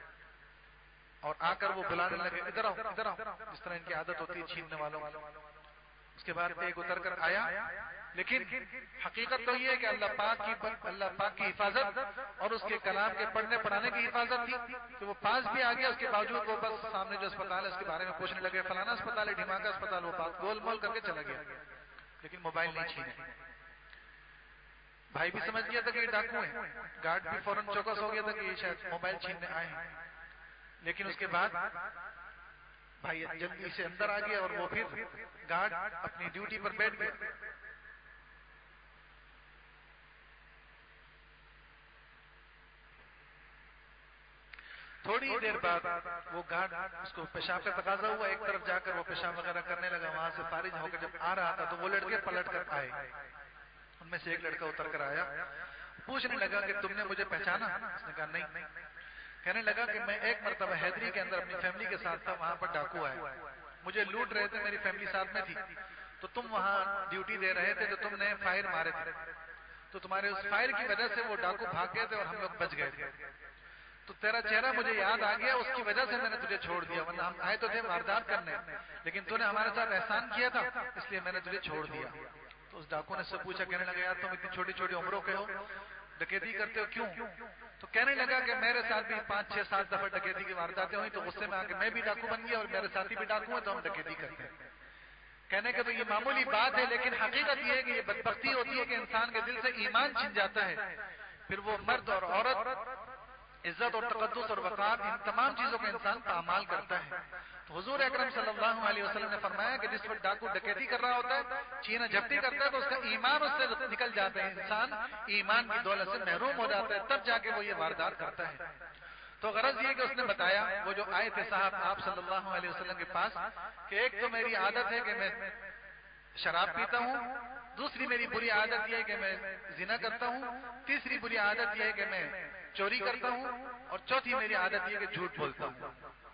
اور آ کر وہ بلانے لگے ادھر آؤ ادھر آؤ، جس طرح ان کی عادت ہوتی ہے چھیننے والوں. اس کے بعد ایک اتر کر آیا، لیکن حقیقت تو یہ ہے کہ اللہ پاک کی اللہ پاک کی حفاظت اور اس کے کلام کے پڑھنے پڑھانے کی حفاظت تھی کہ وہ پاس بھی آ گیا. اس کے باوجود وہ بس سامنے جو اسپتال ہے اس کے بارے میں پوچھنے لگے، فلانا اسپتال ہے، ڈھماکہ اسپتال، وہ بات گول مول کر کے چلا گیا، لیکن موبائل نہیں چھینے. بھائی بھی سمجھ گیا تھا کہ یہ ڈاکو ہیں، گارڈ بھی فوراً چوکس ہو گیا تھا کہ یہ شاید موبائل چھیننے آئے ہیں. لیکن اس کے بعد بھائی جلدی سے اندر آ گیا اور وہ پھر گارڈ اپنی ڈیوٹی پر بیٹھ گیا. تھوڑی دیر بعد وہ گارڈ، اس کو پیشاب کا تقاضا ہوا، ایک طرف جا کر وہ پیشاب وغیرہ کرنے لگا. وہاں سے فارغ ہو کر جب آ رہا تھا تو وہ لڑکے پلٹ کر آئے. ان میں سے ایک لڑکا اتر کر آیا، پوچھنے لگا کہ تم نے مجھے پہچانا؟ اس نے کہا نہیں. کہنے لگا کہ میں ایک مرتبہ حیدری کے اندر اپنی فیملی کے ساتھ تھا، وہاں پر ڈاکو آئے، مجھے لوٹ رہے تھے، میری فیملی ساتھ میں تھی، تو تم وہاں ڈیوٹی دے رہے تھے، تو تم نے فائر مارے تھے، تو تمہارے اس فائر کی وجہ سے وہ ڈاکو بھاگ گئے تھے اور ہم لوگ بچ گئے تھے. تو تیرا چہرہ مجھے یاد آ گیا، اس کی وجہ سے میں نے تجھے چھوڑ دیا، ورنہ ہم آئے تو تھے واردات کرنے، لیکن تو نے ہمارے ساتھ احسان کیا تھا اس لیے میں نے تجھے چھوڑ دیا. تو اس ڈاکو نے اس سے پوچھا، کہنے لگا یار تم اتنی چھوٹی چھوٹی عمروں کے ہو، ڈکیتی کرتے ہو کیوں؟ تو کہنے لگا کہ میرے ساتھ بھی پانچ چھ سات دفعہ ڈکیتی کی وارداتیں ہوئی، تو غصے میں آ کے میں بھی ڈاکو بن گیا اور میرے ساتھی بھی ڈاکو ہیں، تو ہم ڈکیتی کرتے ہیں. کہنے کہ تو یہ معمولی بات ہے، لیکن حقیقت یہ ہے کہ یہ بدبختی ہوتی ہے کہ انسان کے دل سے ایمان چھن جاتا ہے، پھر وہ مرد اور عورت، عزت اور تقدس اور وقار، ان تمام چیزوں کا انسان پامال کرتا ہے. تو حضور اکرم صلی اللہ علیہ وسلم نے فرمایا کہ جس وقت ڈاکو ڈکیتی کر رہا ہوتا ہے، چھینا جھپٹی کرتا ہے، تو اس کا ایمان اس سے نکل جاتا ہے، انسان ایمان کی دولت سے محروم ہو جاتا ہے، تب جا کے وہ یہ واردات کرتا ہے. تو غرض یہ کہ اس نے بتایا، وہ جو آئے تھے صاحب آپ صلی اللہ علیہ وسلم کے پاس، کہ ایک تو میری عادت ہے کہ میں شراب پیتا ہوں، دوسری میری بری عادت یہ ہے کہ میں زنا کرتا ہوں، تیسری بری عادت یہ ہے کہ میں چوری کرتا ہوں، اور چوتھی میری عادت یہ ہے کہ جھوٹ بولتا ہوں.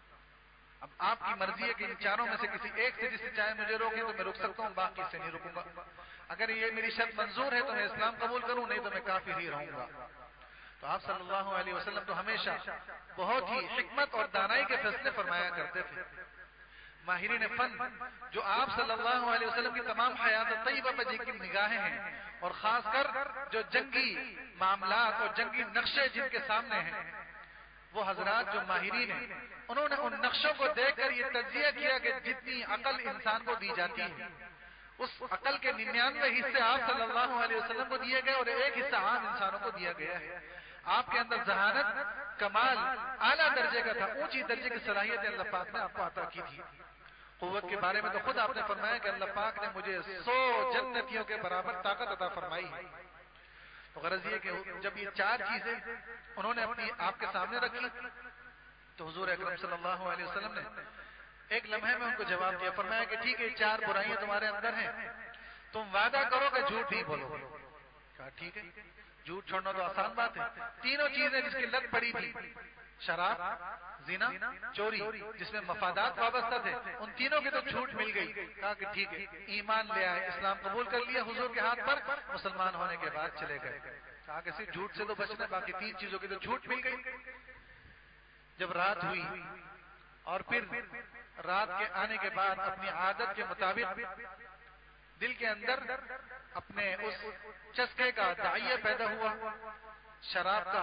اب آپ کی مرضی ہے کہ ان چاروں میں سے کسی ایک سے جس سے چاہے مجھے روکے تو میں رک سکتا ہوں، باقی سے نہیں رکوں گا. اگر یہ میری شرط منظور ہے تو میں اسلام قبول کروں، نہیں تو میں کافر ہی رہوں گا. تو آپ صلی اللہ علیہ وسلم تو ہمیشہ بہت ہی حکمت اور دانائی کے فیصلے فرمایا کرتے تھے. ماہرین فن جو آپ صلی اللہ علیہ وسلم کی تمام حیات طیبہ پر جن کی نگاہیں ہیں، اور خاص کر جو جنگی معاملات اور جنگی نقشے جن کے سامنے ہیں، وہ حضرات جو ماہرین ہیں انہوں نے ان نقشوں کو دیکھ کر یہ تجزیہ کیا کہ جتنی عقل انسان کو دی جاتی ہے اس عقل کے ننانوے حصے آپ صلی اللہ علیہ وسلم کو دیے گئے اور ایک حصہ عام انسانوں کو دیا گیا ہے. آپ کے اندر ذہانت کمال اعلیٰ درجے کا تھا، اونچی درجے کی صلاحیت اللہ پاک نے آپ کو عطا کی تھی۔ قوت کے بارے میں تو خود آپ نے فرمایا کہ اللہ پاک نے مجھے سو جنتیوں کے برابر طاقت عطا فرمائی ہے۔ تو غرض یہ کہ جب یہ چار چیزیں انہوں نے اپنی آپ کے سامنے رکھی تو حضور اکرم صلی اللہ علیہ وسلم نے ایک لمحے میں ان کو جواب دیا، فرمایا کہ ٹھیک ہے چار برائیاں تمہارے اندر ہیں، تم وعدہ کرو کہ جھوٹ نہیں بولو گے۔ کہا ٹھیک ہے، جھوٹ چھوڑنا تو آسان بات ہے، تینوں چیزیں جس کی لت پڑی تھی، شراب، زنا، چوری، جس میں مفادات وابستہ تھے، ان تینوں کی تو چھوٹ مل گئی۔ کہا کہ ٹھیک ہے، ایمان لے آئے، اسلام قبول کر لیا حضور کے ہاتھ پر، مسلمان ہونے کے بعد چلے گئے۔ کہا کہ صرف جھوٹ سے تو بچنا، باقی تین چیزوں کی تو چھوٹ مل گئی۔ جب رات ہوئی اور پھر رات کے آنے کے بعد اپنی عادت کے مطابق دل کے اندر اپنے اس چسکے کا داعیہ پیدا ہوا، شراب کا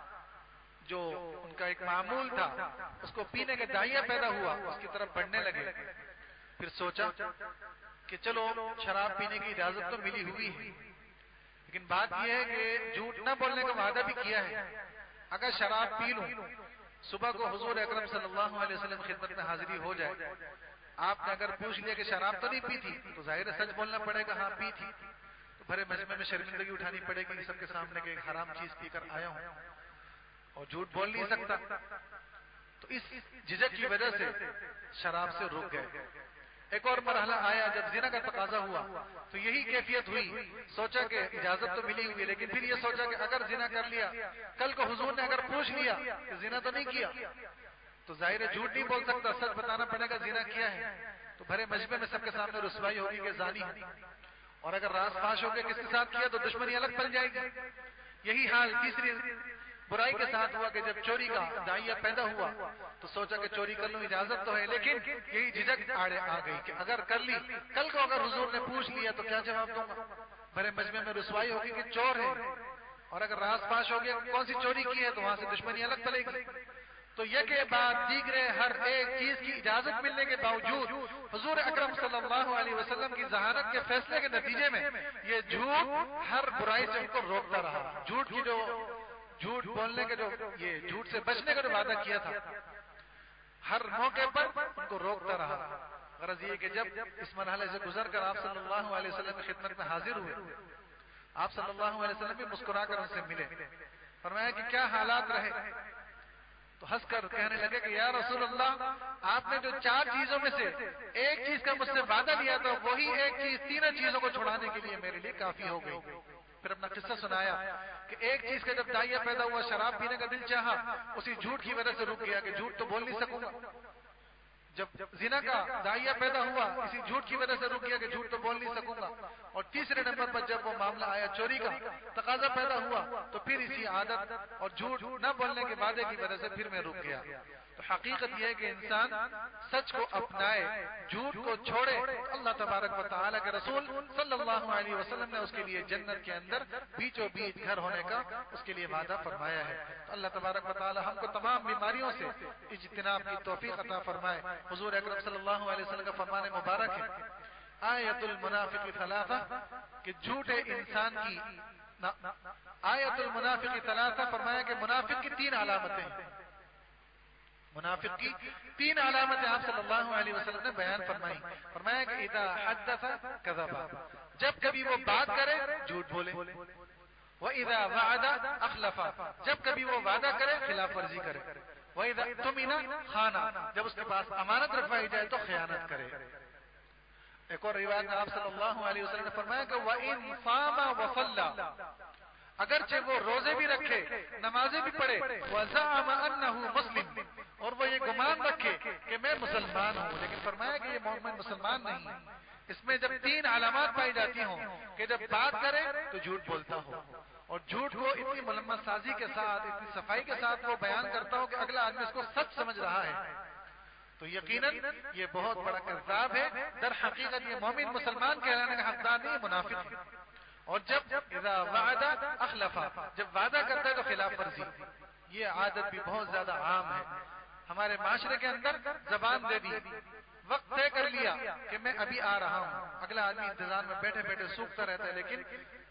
جو ان کا ایک معمول تھا اس کو پینے کا داعیہ پیدا ہوا، اس کی طرف بڑھنے لگے۔ پھر سوچا کہ چلو شراب پینے کی اجازت تو ملی ہوئی ہے، لیکن بات یہ ہے کہ جھوٹ نہ بولنے کا وعدہ بھی کیا ہے، اگر شراب پی لوں، صبح کو حضور اکرم صلی اللہ علیہ وسلم خدمت میں حاضری ہو جائے، آپ نے اگر پوچھ لیا کہ شراب تو نہیں پی تھی تو ظاہر سچ بولنا پڑے گا، ہاں پی تھی، تو بھرے مجمع میں شرمندگی اٹھانی پڑے گی سب کے سامنے کہ ایک حرام چیز پی کر آیا ہوں اور جھوٹ بول نہیں سکتا۔ تو اس جھجک کی وجہ سے شراب سے رک گئے۔ ایک اور مرحلہ آیا جب زنا کا تقاضا ہوا تو یہی کیفیت ہوئی، سوچا کہ اجازت تو ملی ہوئی ہے، لیکن پھر یہ سوچا کہ اگر زنا کر لیا، کل کو حضور نے اگر پوچھ لیا کہ زنا تو نہیں کیا، تو ظاہر ہے جھوٹ نہیں بول سکتا، سچ بتانا پڑے گا زنا کیا ہے، تو بھرے مجمع میں سب کے سامنے رسوائی ہوگی کہ زانی ہے، اور اگر راز فاش ہو گیا کس کے ساتھ کیا تو دشمنی الگ پل جائے گی۔ یہی حال تیسری برائی کے ساتھ ہوا کہ جب چوری کا داعیہ پیدا ہوا تو سوچا کہ چوری کر لوں، اجازت تو ہے، لیکن یہی جھجک آڑے آ گئی کہ اگر کر لی، کل کو اگر حضور نے پوچھ لیا تو کیا جواب دوں گا، بھرے مجمع میں رسوائی ہوگی کہ چور ہے، اور اگر راز فاش ہو گیا کون سی چوری کی ہے تو وہاں سے دشمنی الگ پلے گی۔ تو یہ کے بعد دیگرے ہر ایک چیز کی اجازت ملنے کے باوجود حضور اکرم صلی اللہ علیہ وسلم کی ذہانت کے فیصلے کے نتیجے میں یہ جھوٹ ہر برائی سے ان کو روکتا رہا۔ جھوٹ کی جو جھوٹ بولنے کے جو یہ جھوٹ سے بچنے کا جو وعدہ کیا تھا ہر موقع پر ان کو روکتا رہا۔ غرض یہ کہ جب اس مرحلے سے گزر کر آپ صلی اللہ علیہ وسلم کی خدمت میں حاضر ہوئے، آپ صلی اللہ علیہ وسلم بھی مسکرا کر ان سے ملے، فرمایا کہ کیا حالات رہے، تو ہنس کر کہنے لگے کہ یا رسول اللہ، آپ نے جو چار چیزوں میں سے ایک چیز کا مجھ سے وعدہ لیا تھا وہی ایک چیز تینوں چیزوں کو چھڑانے کے لیے میرے لیے کافی ہو گئی۔ پھر اپنا قصہ سنایا کہ ایک چیز کا جب داعیہ پیدا ہوا، شراب پینے کا دل چاہا، اسی جھوٹ کی وجہ سے رک گیا کہ جھوٹ تو بول نہیں سکوں گا۔ جب زنا کا داعیہ پیدا ہوا، اسی جھوٹ کی وجہ سے رک گیا کہ جھوٹ تو بول نہیں سکوں گا۔ اور تیسرے نمبر پر جب وہ معاملہ آیا چوری کا، تقاضا پیدا ہوا، تو پھر اسی عادت اور جھوٹ نہ بولنے کے وعدے کی وجہ سے پھر میں رک گیا۔ تو حقیقت یہ ہے کہ انسان سچ کو اپنائے، جھوٹ کو چھوڑے، اللہ تبارک و تعالیٰ کے رسول صلی اللہ علیہ وسلم نے اس کے لیے جنت کے اندر بیچوں بیچ گھر ہونے کا اس کے لیے وعدہ فرمایا ہے۔ تو اللہ تبارک و تعالیٰ ہم کو تمام بیماریوں سے اجتناب کی توفیق عطا فرمائے۔ حضور اکرم صلی اللہ علیہ وسلم کا فرمان مبارک ہے، آیت المنافق ثلاثہ، کہ جھوٹے انسان کی آیت المنافق ثلاثہ، فرمایا کہ منافق کی تین علامتیں ہیں۔ منافق کی تین علامتیں آپ صلی اللہ علیہ وسلم نے بیان فرمائی، فرمایا کہ اذا حدث کذب، جب کبھی وہ بات کرے جھوٹ بولے، وَإِذَا وَعَدَ أَخْلَفَ، جب کبھی وہ وعدہ کرے خلاف ورزی کرے، وَإِذَا اؤْتُمِنَ خَانَ، جب اس کے پاس امانت رکھوائی جائے تو خیانت کرے۔ ایک اور روایت میں آپ صلی اللہ علیہ وسلم نے فرمایا کہ وَإِنْ صَامَ وَصَلَّى، اگرچہ وہ روزے بھی رکھے، نمازیں بھی پڑھے، وَزَعَمَ أَنَّهُ مُسْلِمٌ، اور وہ یہ گمان رکھے کہ میں مسلمان ہوں، لیکن فرمایا کہ یہ مومن مسلمان نہیں ہے۔ اس میں جب تین علامات پائی جاتی ہوں کہ جب بات کرے تو جھوٹ بولتا ہو، اور جھوٹ کو اتنی ملمت سازی کے ساتھ، اتنی صفائی کے ساتھ وہ بیان کرتا ہو کہ اگلا آدمی اس کو سچ سمجھ رہا ہے، تو یقیناً یہ بہت بڑا کذاب ہے۔ در حقیقت یہ مومن مسلمان کہلانے کا حقدار نہیں، منافق ہے۔ اور جب اذا وعد اخلف، جب وعدہ کرتا ہے تو خلاف ورزی، یہ عادت بھی بہت زیادہ عام ہے ہمارے معاشرے کے اندر۔ زبان دے دی، وقت طے کر لیا کہ میں ابھی آ رہا ہوں، اگلا آدمی انتظار میں بیٹھے بیٹھے سوکھتا رہتا ہے، لیکن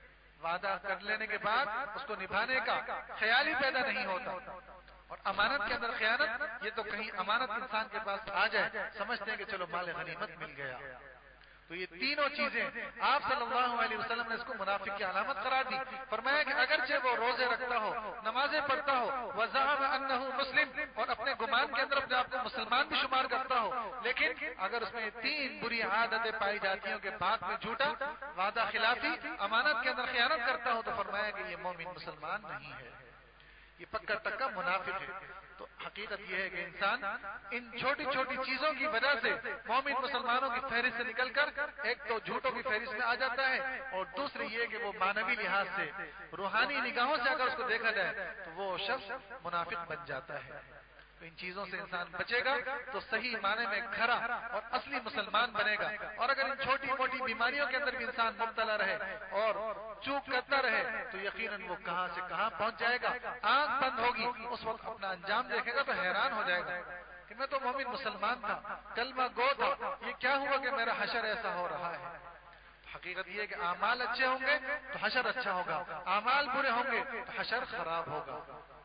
وعدہ کر لینے کے بعد اس کو نبھانے کا خیال ہی پیدا نہیں ہوتا. اور امانت کے اندر خیانت، یہ تو کہیں امانت انسان کے پاس آ جائے سمجھتے ہیں کہ چلو مال غنیمت مل گیا. تو یہ تینوں چیزیں آپ صلی اللہ علیہ وسلم نے اس کو منافق کی علامت قرار دی. فرمایا کہ اگرچہ وہ روزے رکھتا ہو، نمازیں پڑھتا ہو، وَزَعَمَ أَنَّهُ مُسْلِمٌ، اور اپنے گمان کے اندر اپنے آپ کو مسلمان بھی شمار کرتا ہو، لیکن اگر اس میں تین بری عادتیں پائی جاتی ہوں کہ بات میں جھوٹا، وعدہ خلافی، امانت کے اندر خیانت کرتا ہو، تو فرمایا کہ یہ مومن مسلمان نہیں ہے، یہ پکا تکا منافق ہے. تو حقیقت یہ ہے کہ انسان ان چھوٹی چھوٹی چیزوں کی وجہ سے مومن مسلمانوں کی فہرست سے نکل کر ایک تو جھوٹوں کی فہرست میں آ جاتا ہے، اور دوسری یہ کہ وہ مانوی لحاظ سے روحانی نگاہوں سے اگر اس کو دیکھا جائے تو وہ شخص منافق بن جاتا ہے. تو ان چیزوں سے انسان بچے گا تو صحیح معنی میں کھرا اور اصلی مسلمان بنے گا. اور اگر ان چھوٹی موٹی بیماریوں کے اندر بھی انسان مبتلا رہے اور چوک کرتا رہے تو یقیناً وہ کہاں سے کہاں پہنچ جائے گا. آنکھ بند ہوگی اس وقت اپنا انجام دیکھے گا تو حیران ہو جائے گا کہ میں تو مومن مسلمان تھا، کلمہ گو تھا، یہ کیا ہوا کہ میرا حشر ایسا ہو رہا ہے. حقیقت یہ ہے کہ اعمال اچھے ہوں گے تو حشر اچھا ہوگا، اعمال برے ہوں گے تو حشر خراب ہوگا.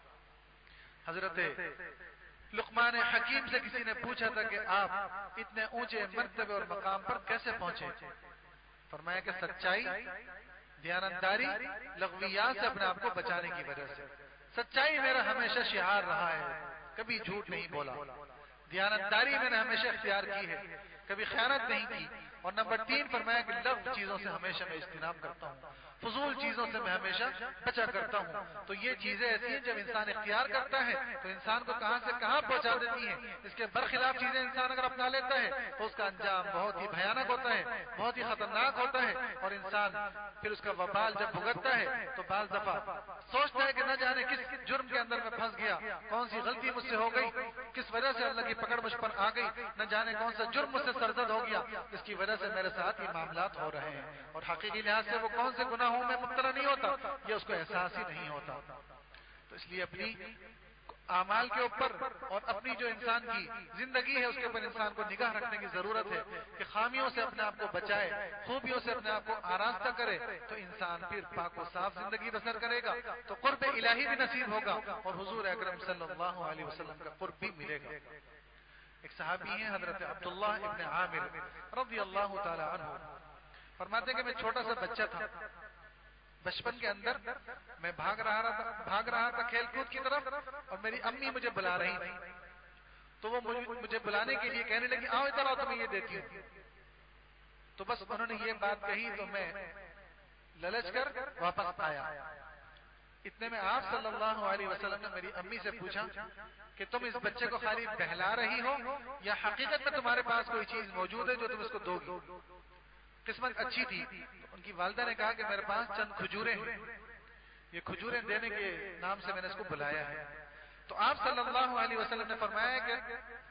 حضرت لقمان حکیم سے کسی نے پوچھا تھا کہ آپ اتنے اونچے مرتبے اور مقام پر کیسے پہنچے؟ فرمایا کہ سچائی، دیانتداری، لغویات سے اپنے آپ کو بچانے کی وجہ سے. سچائی میرا ہمیشہ شعار رہا ہے، کبھی جھوٹ نہیں بولا. دیانتداری میں نے ہمیشہ اختیار کی ہے، کبھی خیانت نہیں کی. اور نمبر تین فرمایا کہ لغو چیزوں سے ہمیشہ میں اجتناب کرتا ہوں، فضول چیزوں سے میں ہمیشہ بچا کرتا ہوں. تو یہ چیزیں ایسی ہیں جب انسان اختیار کرتا ہے تو انسان کو کہاں سے کہاں پہنچا دیتی ہیں. اس کے برخلاف چیزیں انسان اگر اپنا لیتا ہے تو اس کا انجام بہت ہی بھیانک ہوتا ہے، بہت ہی خطرناک ہوتا ہے. اور انسان پھر اس کا وبال جب بھگتتا ہے تو بعض دفعہ سوچتا ہے کہ نہ جانے کس جرم کے اندر میں پھنس گیا، کون سی غلطی مجھ سے ہو گئی، کس وجہ سے اللہ کی پکڑ مجھ پر آ گئی، نہ جانے کون سا جرم مجھ سے سرزد ہو گیا، اس کی وجہ سے میرے ساتھ یہ معاملات ہو رہے ہیں. اور حقیقی لحاظ سے وہ کون سے گناہوں میں مبتلا نہیں ہوتا، یہ اس کو احساس ہی نہیں ہوتا. تو اس لیے اپنی اعمال کے اوپر اور اپنی جو انسان کی زندگی ہے اس کے اوپر انسان کو نگاہ رکھنے کی ضرورت ہے کہ خامیوں سے اپنے آپ کو بچائے، خوبیوں سے اپنے آپ کو آراستہ کرے، تو انسان پھر پاک و صاف زندگی بسر کرے گا تو قرب الہی بھی نصیب ہوگا اور حضور اکرم صلی اللہ علیہ وسلم کا قرب بھی ملے گا. ایک صحابی ہیں حضرت عبداللہ ابن عامر رضی اللہ تعالی عنہ، فرماتے کہ میں چھوٹا سا بچہ تھا، بچپن کے اندر میں بھاگ رہا تھا بھاگ رہا تھا کھیل کود کی طرف، اور میری امی مجھے بلا رہی تھی. تو وہ مجھے بلانے کے لیے کہنے لگی آؤ ادھر آؤ تمہیں یہ دیتی ہوں. تو بس انہوں نے یہ بات کہی تو میں للچ کر واپس آیا. اتنے میں آپ صلی اللہ علیہ وسلم نے میری امی سے پوچھا کہ تم اس بچے کو خالی بہلا رہی ہو یا حقیقت میں تمہارے پاس کوئی چیز موجود ہے جو تم اس کو دو گی؟ قسمت اچھی تھی. ان کی والدہ نے کہا کہ میرے پاس چند کھجوریں ہیں، یہ کھجوریں دینے کے نام سے میں نے اس کو بلایا ہے. تو آپ صلی اللہ علیہ وسلم نے فرمایا کہ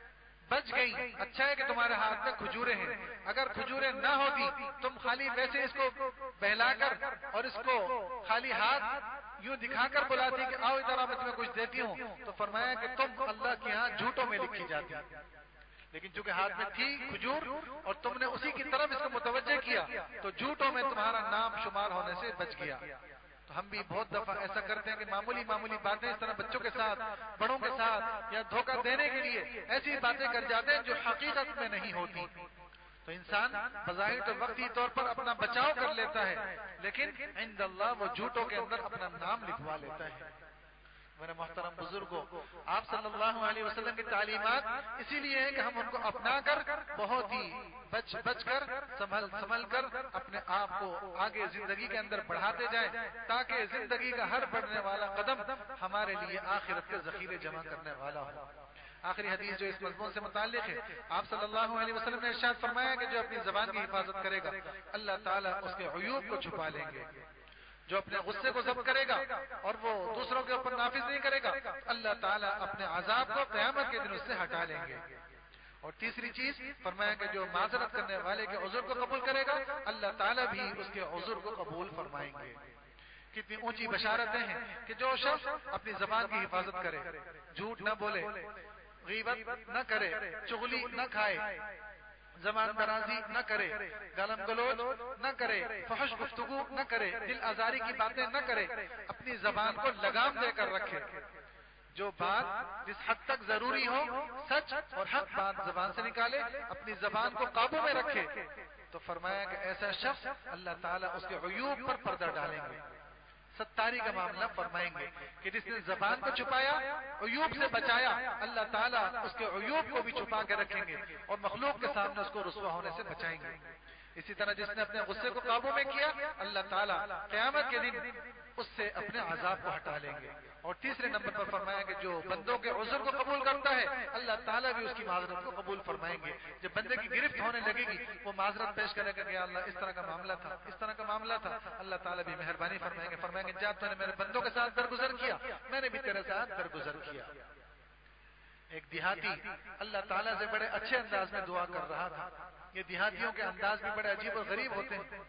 بچ گئی، اچھا ہے کہ تمہارے ہاتھ میں کھجوریں ہیں. اگر کھجوریں نہ ہوتی تم خالی ویسے اس کو بہلا کر اور اس کو خالی ہاتھ یوں دکھا کر بلاتی کہ آؤ ادھر آؤ میں تمہیں کچھ دیتی ہوں، تو فرمایا کہ تم اللہ کے ہاں جھوٹوں میں لکھی جاتی. لیکن چونکہ ہاتھ میں تھی کھجور اور تم نے اسی کی طرف اس کو متوجہ کیا تو جھوٹوں میں تمہارا نام شمار ہونے سے بچ گیا. تو ہم بھی بہت دفعہ ایسا کرتے ہیں کہ معمولی معمولی باتیں اس طرح بچوں کے ساتھ، بڑوں کے ساتھ یا دھوکہ دینے کے لیے ایسی باتیں کر جاتے ہیں جو حقیقت میں نہیں ہوتی. تو انسان بظاہر تو وقتی طور پر اپنا بچاؤ کر لیتا ہے، لیکن عند اللہ وہ جھوٹوں کے اندر اپنا نام لکھوا لیتا ہے. میرے محترم بزرگوں، آپ صلی اللہ علیہ وسلم کی تعلیمات اسی لیے ہے کہ ہم ان کو اپنا کر بہت ہی بچ بچ کر سنبھل سنبھل کر اپنے آپ کو آگے زندگی کے اندر بڑھاتے جائیں، تاکہ زندگی کا ہر بڑھنے والا قدم ہمارے لیے آخرت کے ذخیرے جمع کرنے والا ہو. آخری حدیث جو اس مضمون سے متعلق ہے، آپ صلی اللہ علیہ وسلم نے ارشاد فرمایا کہ جو اپنی زبان کی حفاظت کرے گا اللہ تعالیٰ اس کے عیوب کو چھپا لیں گے. جو اپنے غصے کو ضبط کرے گا اور وہ دوسروں کے اوپر نافذ نہیں کرے گا اللہ تعالیٰ اپنے عذاب کو قیامت کے دن اس سے ہٹا لیں گے. اور تیسری چیز فرمایا کہ جو معذرت کرنے والے کے عذر کو قبول کرے گا اللہ تعالیٰ بھی اس کے عذر کو قبول فرمائیں گے. کتنی اونچی بشارتیں ہیں کہ جو شخص اپنی زبان کی حفاظت کرے، جھوٹ نہ بولے، غیبت نہ کرے، چغلی نہ کھائے، زبان درازی نہ کرے، گالم گلوچ نہ کرے، فحش گفتگو نہ کرے، دل آزاری کی باتیں نہ کرے، اپنی زبان کو لگام دے کر رکھے، جو بات جس حد تک ضروری ہو سچ اور حق بات زبان سے نکالے، اپنی زبان کو قابو میں رکھے۔ تو فرمایا کہ ایسا شخص اللہ تعالیٰ اس کے عیوب پر پردہ ڈالیں گے، ستاری کا معاملہ فرمائیں گے کہ جس نے زبان کو چھپایا، عیوب سے بچایا، اللہ تعالیٰ اس کے عیوب کو بھی چھپا کے رکھیں گے اور مخلوق کے سامنے اس کو رسوا ہونے سے بچائیں گے۔ اسی طرح جس نے اپنے غصے کو قابو میں کیا، اللہ تعالیٰ قیامت کے دن اس سے اپنے عذاب کو ہٹا لیں گے۔ اور تیسرے نمبر پر فرمایا کہ جو بندوں کے عذر کو قبول کرتا ہے، اللہ تعالیٰ بھی اس کی معذرت کو قبول فرمائیں گے۔ جب بندے کی گرفت ہونے لگے گی، وہ معذرت پیش کرے گا کہ اللہ اس طرح کا معاملہ تھا، اس طرح کا معاملہ تھا، اللہ تعالیٰ بھی مہربانی فرمائیں گے، فرمائیں گے جب تو نے میرے بندوں کے ساتھ درگزر کیا، میں نے بھی تیرے ساتھ درگزر کیا۔ ایک دیہاتی اللہ تعالیٰ سے بڑے اچھے انداز میں دعا کر رہا تھا۔ یہ دیہاتیوں کے انداز بھی بڑے عجیب اور غریب ہوتے ہیں۔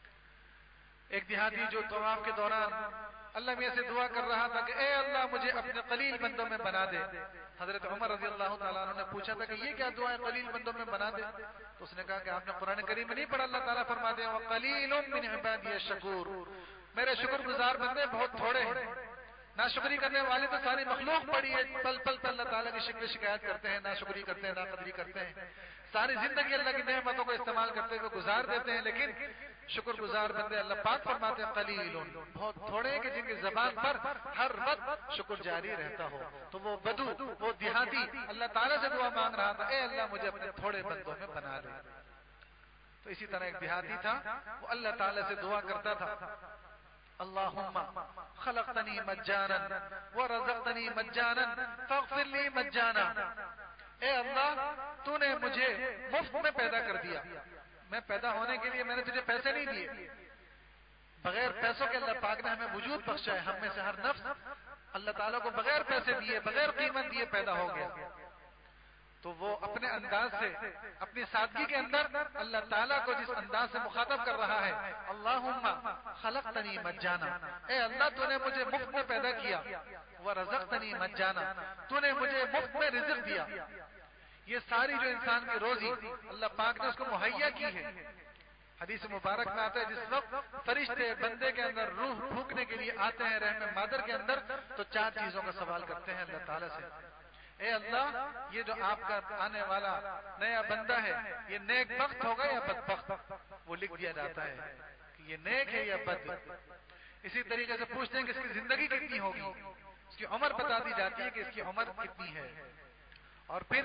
ایک دیہاتی جو طواف کے دوران اللہ میاں سے دعا کر رہا تھا کہ اے اللہ مجھے اپنے قلیل بندوں میں بنا دے۔ حضرت عمر رضی اللہ تعالیٰ عنہ نے پوچھا تھا کہ یہ کیا دعا ہے قلیل بندوں میں بنا دے؟ تو اس نے کہا کہ آپ نے قرآن کریم میں نہیں پڑھا، اللہ تعالیٰ فرماتے ہیں وَقَلِيلٌ مِّنْ عِبَادِيَ الشَّكُورُ، میرے شکر گزار بندے بہت تھوڑے ہیں۔ ناشکری کرنے والے تو ساری مخلوق پڑی ہے، پل پل پل اللہ تعالیٰ کی شکل شکایت کرتے ہیں، ناشکری کرتے ہیں، ناقدری کرتے ہیں، ساری زندگی اللہ کی نعمتوں کو استعمال کرتے ہوئے گزار دیتے ہیں، لیکن شکر گزار بندے اللہ پاک فرماتے ہیں قلیل، بہت تھوڑے ہیں کہ جن کی زبان پر ہر وقت شکر جاری رہتا ہو۔ تو وہ بدو، وہ دیہاتی اللہ تعالیٰ سے دعا مانگ رہا تھا اے اللہ مجھے اپنے تھوڑے بندوں میں بنا دے۔ تو اسی طرح ایک دیہاتی تھا، وہ اللہ تعالیٰ سے دعا کرتا تھا اللہم خلقتنی مجانا ورزقتنی مجانا فاغفر لی مجانا، اے اللہ تو نے مجھے مفت میں پیدا کر دیا، میں پیدا ہونے کے لیے میں نے تجھے پیسے نہیں دیے، بغیر پیسوں کے اللہ پاک نے ہمیں وجود بخشا ہے، ہم میں سے ہر نفس اللہ تعالیٰ کو بغیر پیسے دیے، بغیر قیمت دیے پیدا ہو گیا۔ تو وہ اپنے انداز سے، اپنی سادگی کے اندر اللہ تعالیٰ کو جس انداز سے مخاطب کر رہا ہے اللہم خلقتنی مجانا، اے اللہ تو نے مجھے مفت میں پیدا کیا، ورزقتنی مجانا، تو نے مجھے مفت میں رزق دیا۔ یہ ساری جو انسان کی روزی اللہ پاک نے اس کو مہیا کی ہے۔ حدیث مبارک میں آتا ہے جس وقت فرشتے بندے کے اندر روح پھونکنے کے لیے آتے ہیں رحم مادر کے اندر، تو چار چیزوں کا سوال کرتے ہیں اللہ تعالیٰ سے، اے اللہ یہ جو آپ کا آنے والا نیا بندہ ہے یہ نیک بخت ہوگا یا بدبخت؟ وہ لکھ دیا جاتا ہے کہ یہ نیک ہے یا بد۔ اسی طریقے سے پوچھتے ہیں کہ اس کی زندگی کتنی ہوگی، اس کی عمر بتا دی جاتی ہے کہ اس کی عمر کتنی ہے۔ اور پھر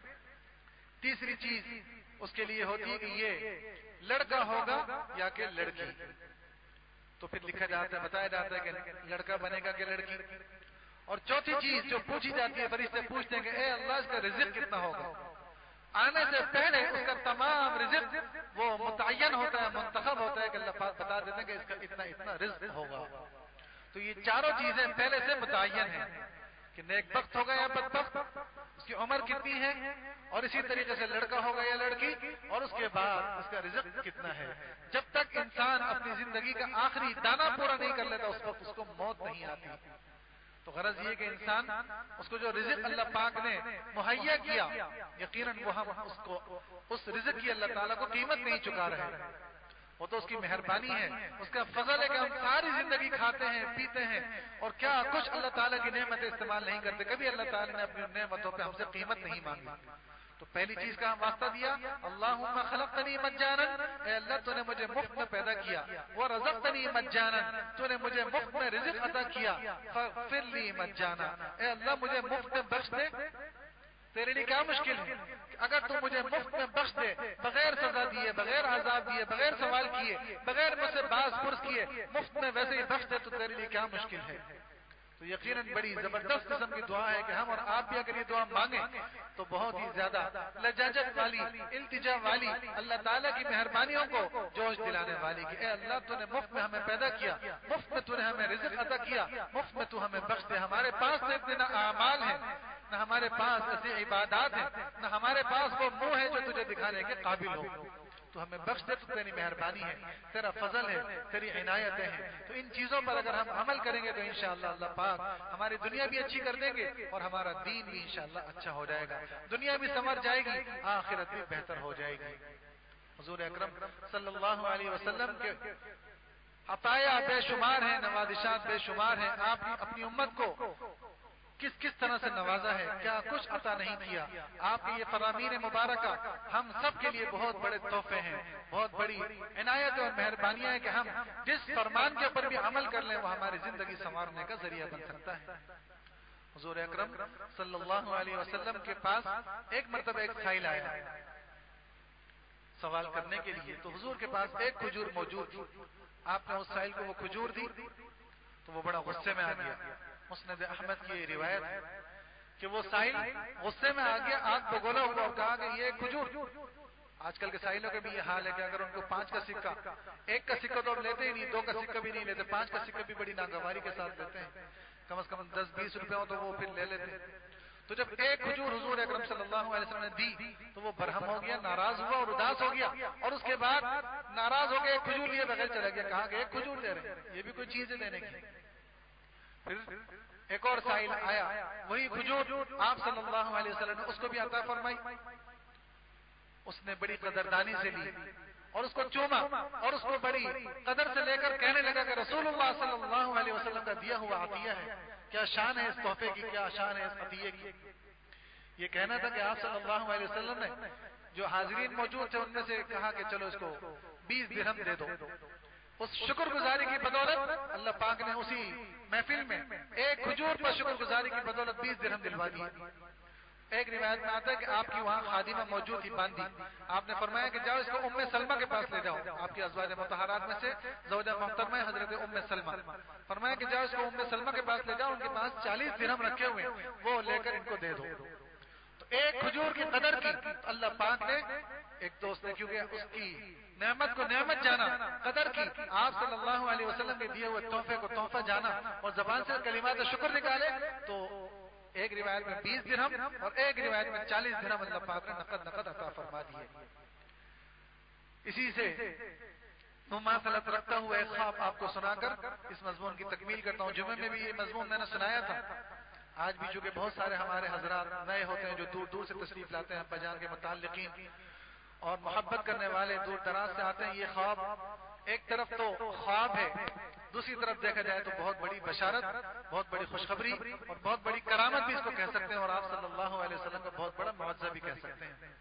تیسری چیز اس کے لیے ہوتی ہے کہ یہ لڑکا ہوگا یا کہ لڑکی، تو پھر لکھا جاتا ہے، بتایا جاتا ہے کہ لڑکا بنے گا کہ لڑکی۔ اور چوتھی چیز جو پوچھی جاتی ہے، فرشتے پوچھتے ہیں کہ اے اللہ اس کا رزق کتنا ہوگا۔ آنے سے پہلے اس کا تمام رزق وہ متعین ہوتا ہے، منتخب ہوتا ہے کہ اللہ پاک بتا دیتے ہیں کہ اس کا اتنا اتنا رزق ہوگا۔ تو یہ چاروں چیزیں پہلے سے متعین ہیں کہ نیک بخت ہوگا یا بدبخت، اس کی عمر کتنی ہے، اور اسی طریقے سے لڑکا ہوگا یا لڑکی، اور اس کے بعد اس کا رزق کتنا ہے۔ جب تک انسان اپنی زندگی کا آخری دانہ پورا نہیں کر لیتا اس وقت اس کو موت نہیں آتی۔ تو غرض یہ کہ انسان اس کو جو رزق اللہ پاک نے مہیا کیا، یقیناً وہ ہم اس کو اس رزق کی اللہ تعالیٰ کو قیمت نہیں چکا رہے، وہ تو اس کی مہربانی ہے، اس کا فضل ہے کہ ہم ساری زندگی کھاتے ہیں پیتے ہیں اور کیا کچھ اللہ تعالیٰ کی نعمتیں استعمال نہیں کرتے، کبھی اللہ تعالیٰ نے اپنی نعمتوں پہ ہم سے قیمت نہیں مانگی۔ تو پہلی چیز کا ہم واسطہ دیا اللہم خلقتنی مجانا، اے اللہ تو نے مجھے مفت میں پیدا کیا، ورزقتنی مجانا، تو نے مجھے مفت میں رزق عطا کیا، فاغفر لی مجانا، اے اللہ مجھے مفت میں بخش دے۔ تیرے لیے کیا مشکل ہے؟ اگر تو مجھے مفت میں بخش دے، بغیر سزا دیے، بغیر عذاب دیے، بغیر سوال کیے، بغیر مجھ سے باز پرس کیے مفت میں ویسے ہی بخش دے تو تیرے لیے کیا مشکل ہے؟ تو یقیناً بڑی زبردست قسم کی دعا ہے کہ ہم اور آپ بھی اگر یہ دعا مانگیں تو بہت ہی زیادہ لجاجت والی، التجا والی، اللہ تعالیٰ کی مہربانیوں کو جوش دلانے والی کہ اے اللہ تو نے مفت میں ہمیں پیدا کیا، مفت میں تو نے ہمیں رزق عطا کیا، مفت میں تو ہمیں بخش دے۔ ہمارے پاس تو اتنے نہ اعمال ہیں، نہ ہمارے پاس ایسی عبادات ہیں، نہ ہمارے پاس وہ منہ ہے جو تجھے دکھانے کے قابل ہو، تو ہمیں بخش دے، تو تیری مہربانی ہے، تیرا فضل ہے، تیری عنایتیں ہیں. تو ان چیزوں پر اگر ہم عمل کریں گے تو انشاءاللہ اللہ پاک ہماری دنیا بھی اچھی کر دیں گے اور ہمارا دین بھی انشاءاللہ اچھا ہو جائے گا. دنیا بھی سنور جائے گی، آخرت بھی بہتر ہو جائے گی. حضور اکرم صلی اللہ علیہ وسلم کے عطایا بے شمار ہیں، نوازشات بے شمار ہیں. آپ نے اپنی امت کو کس کس طرح سے نوازا ہے، کیا کچھ عطا نہیں کیا. آپ کی یہ فرامین مبارکہ ہم سب کے لیے بہت بڑے تحفے ہیں، بہت بڑی عنایت اور مہربانیاں ہیں کہ ہم جس فرمان کے اوپر بھی عمل کر لیں وہ ہماری زندگی سنوارنے کا ذریعہ بن سکتا ہے. حضور اکرم صلی اللہ علیہ وسلم کے پاس ایک مرتبہ ایک سائل آیا سوال کرنے کے لیے. تو حضور کے پاس ایک کھجور موجود تھی. آپ نے اس سائل کو وہ کھجور دی تو وہ بڑا غصے میں آ گیا. مسند احمد کی یہ روایت ہے کہ وہ سائل غصے میں آ گیا، آگ بگولا ہوا، کہا کہ یہ کھجور. آج کل کے سائلوں کے بھی یہ حال ہے کہ اگر ان کو پانچ کا سکہ، ایک کا سکہ تو لیتے ہی نہیں، دو کا سکہ بھی نہیں لیتے، پانچ کا سکہ بھی بڑی ناگواری کے ساتھ لیتے ہیں. کم از کم دس بیس روپے ہو تو وہ پھر لے لیتے. تو جب ایک کھجور حضور اکرم صلی اللہ علیہ وسلم نے دی تو وہ برہم ہو گیا، ناراض ہوا اور اداس ہو گیا، اور اس کے بعد ناراض ہو گیا، ایک کھجور لیے بغیر چلا گیا. کہا کہ ایک کھجور دے رہے ہیں، یہ بھی کوئی چیز ہے دینے کی. پھر ایک اور سائل آیا، وہی کھجور آپ صلی اللہ علیہ وسلم نے اس کو بھی عطا فرمائی. اس نے بڑی قدردانی سے لی اور اس کو چوما اور اس کو بڑی قدر سے لے کر کہنے لگا کہ رسول اللہ صلی اللہ علیہ وسلم کا دیا ہوا عطیہ ہے، کیا شان ہے اس تحفے کی، کیا شان ہے اس عطیے کی. یہ کہنا تھا کہ آپ صلی اللہ علیہ وسلم نے جو حاضرین موجود تھے ان میں سے کہا کہ چلو اس کو بیس درہم دے دو. اس شکر گزاری کی بدولت اللہ پاک نے اسی محفل میں ایک کھجور پر شکر گزاری کی بدولت بیس درہم دلوا دی. ایک روایت میں آتا ہے کہ آپ کی وہاں خادمہ موجود تھی باندھی. آپ نے فرمایا کہ جاؤ اس کو ام سلمہ کے پاس لے جاؤ. آپ کی ازواج مطہرات میں سے زوجہ محترمہ ہے حضرت ام سلمہ. فرمایا کہ جاؤ اس کو ام سلمہ کے پاس لے جاؤ، ان کے پاس چالیس درہم رکھے ہوئے ہیں، وہ لے کر ان کو دے دو. تو ایک کھجور کی قدر کی اللہ پاک نے ایک دوست نے، کیونکہ اس کی نعمت کو نعمت جانا، قدر کی، آپ صلی اللہ علیہ وسلم کے دیے ہوئے تحفے کو تحفہ جانا اور زبان سے کلمات شکر نکالے. تو ایک روایت میں بیس درہم اور ایک روایت میں چالیس درہم اللہ پاک نے نقد نقد عطا فرما دیے. اسی سے مماثلت رکھتا ہوا ایک خواب آپ کو سنا کر اس مضمون کی تکمیل کرتا ہوں. جمعے میں بھی یہ مضمون میں نے سنایا تھا. آج بھی چونکہ بہت سارے ہمارے حضرات نئے ہوتے ہیں جو دور دور سے تشریف لاتے ہیں، ابا جان کے متعلقین اور محبت کرنے والے دور دراز سے آتے ہیں. یہ خواب ایک طرف تو خواب ہے، دوسری طرف دیکھا جائے تو بہت بڑی بشارت، بہت بڑی خوشخبری اور بہت بڑی کرامت بھی اس کو کہہ سکتے ہیں، اور آپ صلی اللہ علیہ وسلم کا بہت بڑا معجزہ بھی کہہ سکتے ہیں.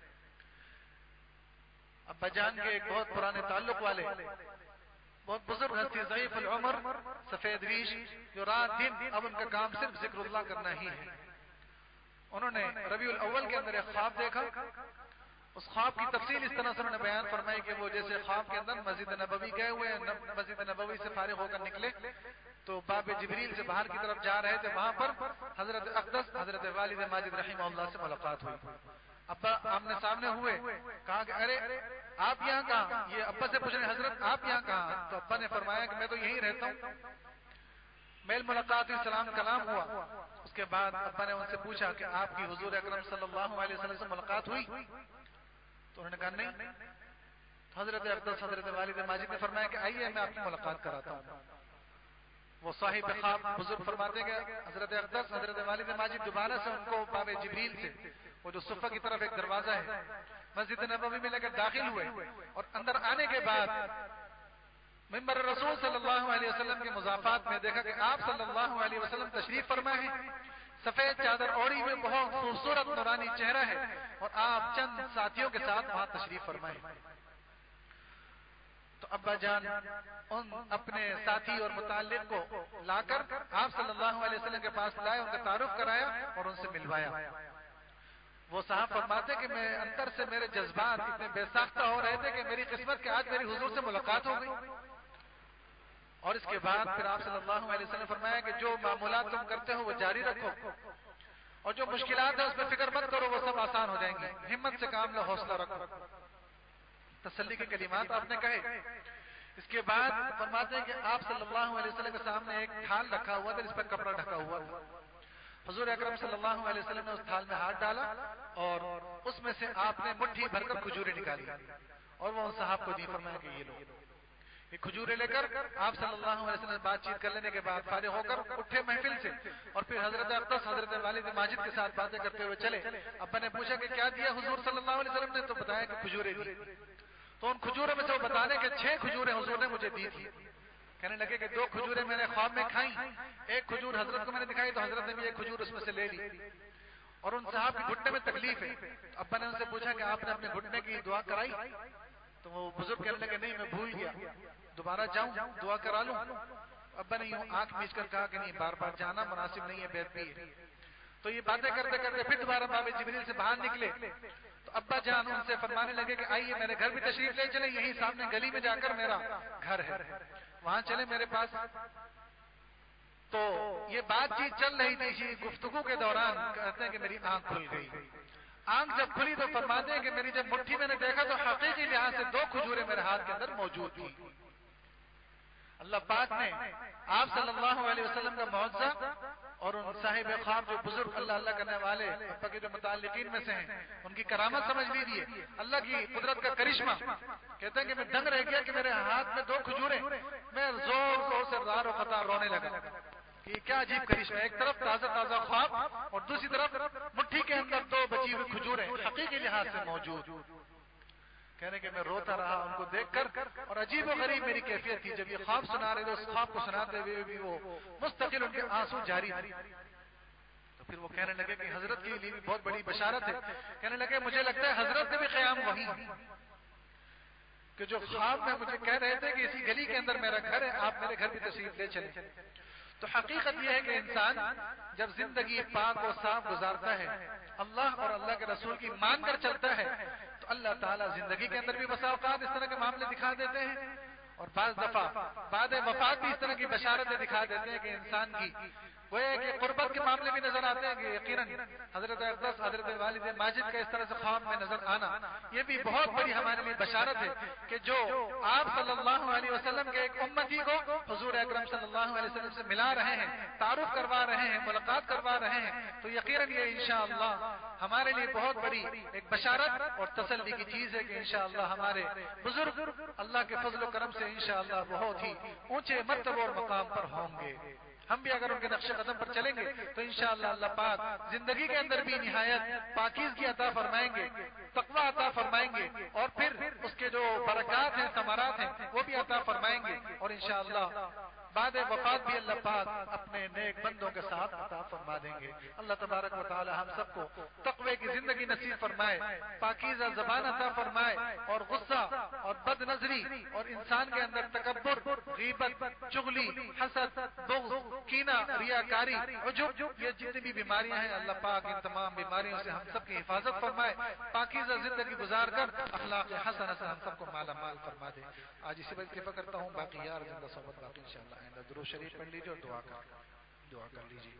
ابا جان کے ایک بہت پرانے تعلق والے بہت بزرگ ہستی، ضعیف العمر، سفید ریش، جو رات دن اب ان کا کام صرف ذکر اللہ کرنا ہی ہے. انہوں نے ربیع الاول کے اندر ایک خواب دیکھا. اس خواب کی تفصیل اس طرح سے انہوں نے بیان فرمائی کہ وہ جیسے خواب کے اندر مسجد نبوی گئے ہوئے ہیں، مسجد نبوی سے فارغ ہو کر نکلے تو باب جبریل سے باہر کی طرف جا رہے تھے. وہاں پر حضرت اقدس حضرت والد ماجد رحمہ اللہ سے ملاقات ہوئی. ابا آمنے سامنے ہوئے، کہا کہ ارے آپ یہاں کہاں؟ یہ ابا سے پوچھ رہے ہیں حضرت آپ یہاں کہاں؟ تو ابا نے فرمایا کہ میں تو یہیں رہتا ہوں. میل ملاقات ہوئی، سلام کلام ہوا. اس کے بعد ابا نے ان سے پوچھا کہ آپ کی حضور اکرم صلی اللہ علیہ وسلم سے ملاقات ہوئی؟ تو انہوں نے کہا نہیں. حضرت اقدس حضرت والد ماجد نے فرمایا کہ آئیے میں آپ کی ملاقات کراتا ہوں. وہ صاحب خواب بزرگ فرماتے گئے حضرت اقدس حضرت والد ماجد دوبارہ سے ان کو باب جبریل سے، وہ جو صفہ کی طرف ایک دروازہ ہے، مسجد نبوی میں لے کر داخل ہوئے. اور اندر آنے کے بعد منبر رسول صلی اللہ علیہ وسلم کے مضافات میں دیکھا کہ آپ صلی اللہ علیہ وسلم تشریف فرما ہے. سفید چادر اوڑی ہوئے بہت خوبصورت نورانی چہرہ ہے اور آپ چند ساتھیوں کے ساتھ وہاں تشریف فرمائے. تو ابا جان ان اپنے ساتھی اور متعلق کو لا کر آپ صلی اللہ علیہ وسلم کے پاس لائے، ان کا تعارف کرایا اور ان سے ملوایا. وہ صاحب فرماتے کہ میں اندر سے میرے جذبات اتنے بے ساختہ ہو رہے تھے کہ میری قسمت کہ آج میری حضور سے ملاقات ہو گئی. اور اس کے بعد پھر آپ صلی اللہ علیہ وسلم نے فرمایا کہ جو معمولات تم کرتے ہو وہ جاری رکھو، اور جو مشکلات ہیں اس پہ فکر مت کرو، وہ سب آسان ہو جائیں گی. ہمت سے کام لو، حوصلہ رکھو. تسلی کے کلمات آپ نے کہے. اس کے بعد فرماتے ہیں کہ آپ صلی اللہ علیہ وسلم کے سامنے ایک تھال رکھا ہوا تھا جس پر کپڑا ڈھکا ہوا تھا. حضور اکرم صلی اللہ علیہ وسلم نے اس تھال میں ہاتھ ڈالا اور اس میں سے آپ نے مٹھی بھر کر کھجوریں نکالی اور وہ ان صاحب کو دی، فرمایا کہ یہ لو یہ کھجورے لے کر آپ صلی اللہ علیہ وسلم بات چیت کر لینے کے بعد فارغ ہو کر اٹھے محفل سے، اور پھر حضرت اقدس حضرت والد ماجد کے ساتھ باتیں کرتے ہوئے چلے۔ ابا نے پوچھا کہ کیا دیا حضور صلی اللہ علیہ وسلم نے؟ تو بتایا کہ کھجورے دی۔ تو ان کھجوروں میں سے وہ بتانے کہ چھ کھجوریں حضور نے مجھے دی تھی۔ کہنے لگے کہ دو کھجوریں میں نے خواب میں کھائیں، ایک کھجور حضرت کو میں نے دکھائی تو حضرت نے بھی ایک کھجور اس میں سے لے لی، اور ان صاحب کے گھٹنے میں تکلیف ہے۔ ابا نے ان سے پوچھا کہ آپ نے اپنے گھٹنے کی دعا کرائی؟ تو وہ بزرگ کہنے لگے نہیں، میں بھول گیا، دوبارہ جاؤں دعا کرا لوں؟ ابا نے یوں آنکھ میچ کر کہا کہ نہیں، بار بار جانا مناسب نہیں ہے، بےدبی ہے۔ تو یہ باتیں کرتے کرتے پھر دوبارہ باب جبریل سے باہر نکلے تو ابا جان ان سے فرمانے لگے کہ آئیے میرے گھر بھی تشریف لے چلے، یہیں سامنے گلی میں جا کر میرا گھر ہے، وہاں چلے میرے پاس۔ تو یہ بات چیت چل رہی تھی، گفتگو کے دوران کہتے ہیں کہ میری آنکھ کھل گئی۔ آنکھ جب کھلی تو فرماتے ہیں کہ میری جب مٹھی میں نے دیکھا تو حقیقی لحاظ سے دو کھجوریں میرے ہاتھ کے اندر موجود تھی۔ اللہ پاک نے آپ صلی اللہ علیہ وسلم کا معجزہ اور ان صاحب خواب جو بزرگ اللہ اللہ کرنے والے ابا کے جو متعلقین میں سے ہیں ان کی کرامت سمجھ لیجیے، اللہ کی قدرت کا کرشمہ۔ کہتے ہیں کہ میں دنگ رہ گیا کہ میرے ہاتھ میں دو کھجوریں، میں زور زور سے رار و قطار رونے لگا کہ یہ کیا عجیب کرشمہ، ایک طرف تازہ تازہ خواب اور دوسری طرف مٹھی کے اندر دو بچی ہوئی کھجوریں حقیقی لحاظ سے موجود۔ کہنے کہ میں روتا رہا ان کو دیکھ کر، اور عجیب و غریب میری کیفیت تھی، جب یہ خواب سنا رہے تھے اس خواب کو سناتے ہوئے بھی وہ مستقل ان کے آنسو جاری تھے۔ تو پھر وہ کہنے لگے کہ حضرت کے لیے بھی بہت بڑی بشارت ہے۔ کہنے لگے مجھے لگتا ہے حضرت نے بھی قیام وہی کہ جو خواب میں مجھے کہہ رہے تھے کہ اسی گلی کے اندر میرا گھر ہے، آپ میرے گھر بھی تشریف لے چلیں۔ تو حقیقت یہ ہے کہ انسان جب زندگی پاک و صاف گزارتا ہے، اللہ اور اللہ کے رسول کی مان کر چلتا ہے، تو اللہ تعالیٰ زندگی کے اندر بھی بسا اوقات اس طرح کے معاملے دکھا دیتے ہیں، اور بعض دفعہ بعد وفات بھی اس طرح کی بشارتیں دکھا دیتے ہیں کہ انسان کی گویا کہ قربت کے معاملے بھی نظر آتے ہیں کہ یقیناً حضرت اقدس حضرت والد ماجد کا اس طرح سے خواب میں نظر آنا یہ بھی بہت بڑی ہمارے لیے بشارت ہے کہ جو آپ صلی اللہ علیہ وسلم کے ایک امتی کو حضور اکرم صلی اللہ علیہ وسلم سے ملا رہے ہیں، تعارف کروا رہے ہیں، ملاقات کروا رہے ہیں، تو یقیناً یہ انشاءاللہ ہمارے لیے بہت بڑی ایک بشارت اور تسلی کی چیز ہے کہ انشاءاللہ ہمارے بزرگ اللہ کے فضل و کرم سے انشاءاللہ بہت ہی اونچے مرتبہ اور مقام پر ہوں گے۔ ہم بھی اگر ان کے نقش قدم پر چلیں گے تو انشاءاللہ اللہ پاک زندگی کے اندر بھی نہایت پاکیزگی عطا فرمائیں گے، تقوی عطا فرمائیں گے، اور پھر اس کے جو برکات ہیں، ثمرات ہیں، وہ بھی عطا فرمائیں گے، اور انشاءاللہ بعد وفات بھی اللہ پاک اپنے نیک بندوں کے ساتھ عطا فرما دیں گے۔ اللہ تبارک و تعالی ہم سب کو تقوی کی زندگی نصیب فرمائے، پاکیزہ زبان عطا فرمائے، اور غصہ اور بد نظری اور انسان کے اندر تکبر، غیبت، چغلی، حسد، بغض، کینہ، ریاکاری، عجب، یہ جتنی بھی بیماریاں ہیں اللہ پاک ان تمام بیماریوں سے ہم سب کی حفاظت فرمائے، پاکیزہ زندگی گزار کر اخلاق حسنہ سے ہم سب کو مالا مال فرما دے۔ آج اسی وقت اتفاق کرتا ہوں، باقی یار زندہ صحبت باقی انشاءاللہ درود شریف پڑھ لیجیے اور دعا کر دعا کر لیجیے۔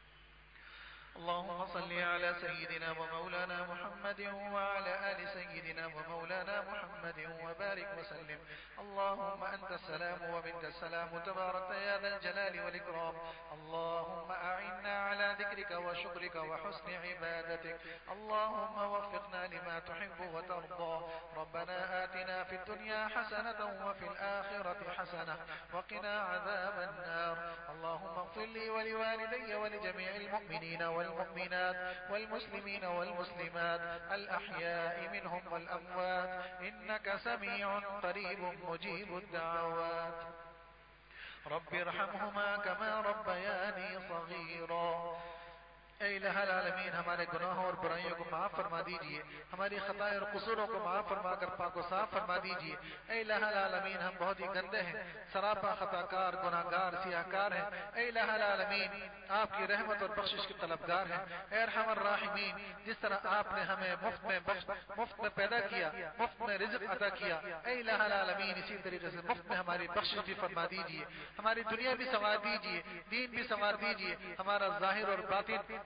اللهم صل على سيدنا ومولانا محمد وعلى آل سيدنا ومولانا محمد وبارك وسلم. اللهم أنت السلام ومنك السلام تبارك يا ذا الجلال والإكرام. اللهم أعنا على ذكرك وشكرك وحسن عبادتك. اللهم وفقنا لما تحب وترضى. ربنا آتنا في الدنيا حسنة وفي الآخرة حسنة وقنا عذاب النار. اللهم اغفر لي ولوالدي ولجميع المؤمنين والمؤمنات والمسلمين والمسلمات الأحياء منهم والأموات إنك سميع قريب مجيب الدعوات. رب ارحمهما كما ربياني صغيرا. اے الہ العالمین ہمارے گناہوں اور برائیوں کو معاف فرما دیجئے، ہماری خطائیں اور قصوروں کو معاف فرما کر پاک و صاف فرما دیجئے. اے الہ العالمین ہم بہت ہی گندے ہیں، سراپا خطا کار، گناہ گار، سیاہ کار ہیں. اے الہ العالمین آپ کی رحمت اور بخشش کے طلبگار ہیں. اے ارحم الراحمین جس طرح آپ نے ہمیں مفت میں بخش مفت میں پیدا کیا، مفت میں رزق عطا کیا، اے الہ العالمین اسی طریقے سے مفت میں ہماری بخشش بھی فرما دیجئے، ہماری دنیا بھی سنوار دیجئے، دین بھی سنوار دیجئے، ہمارا ظاہر اور باطن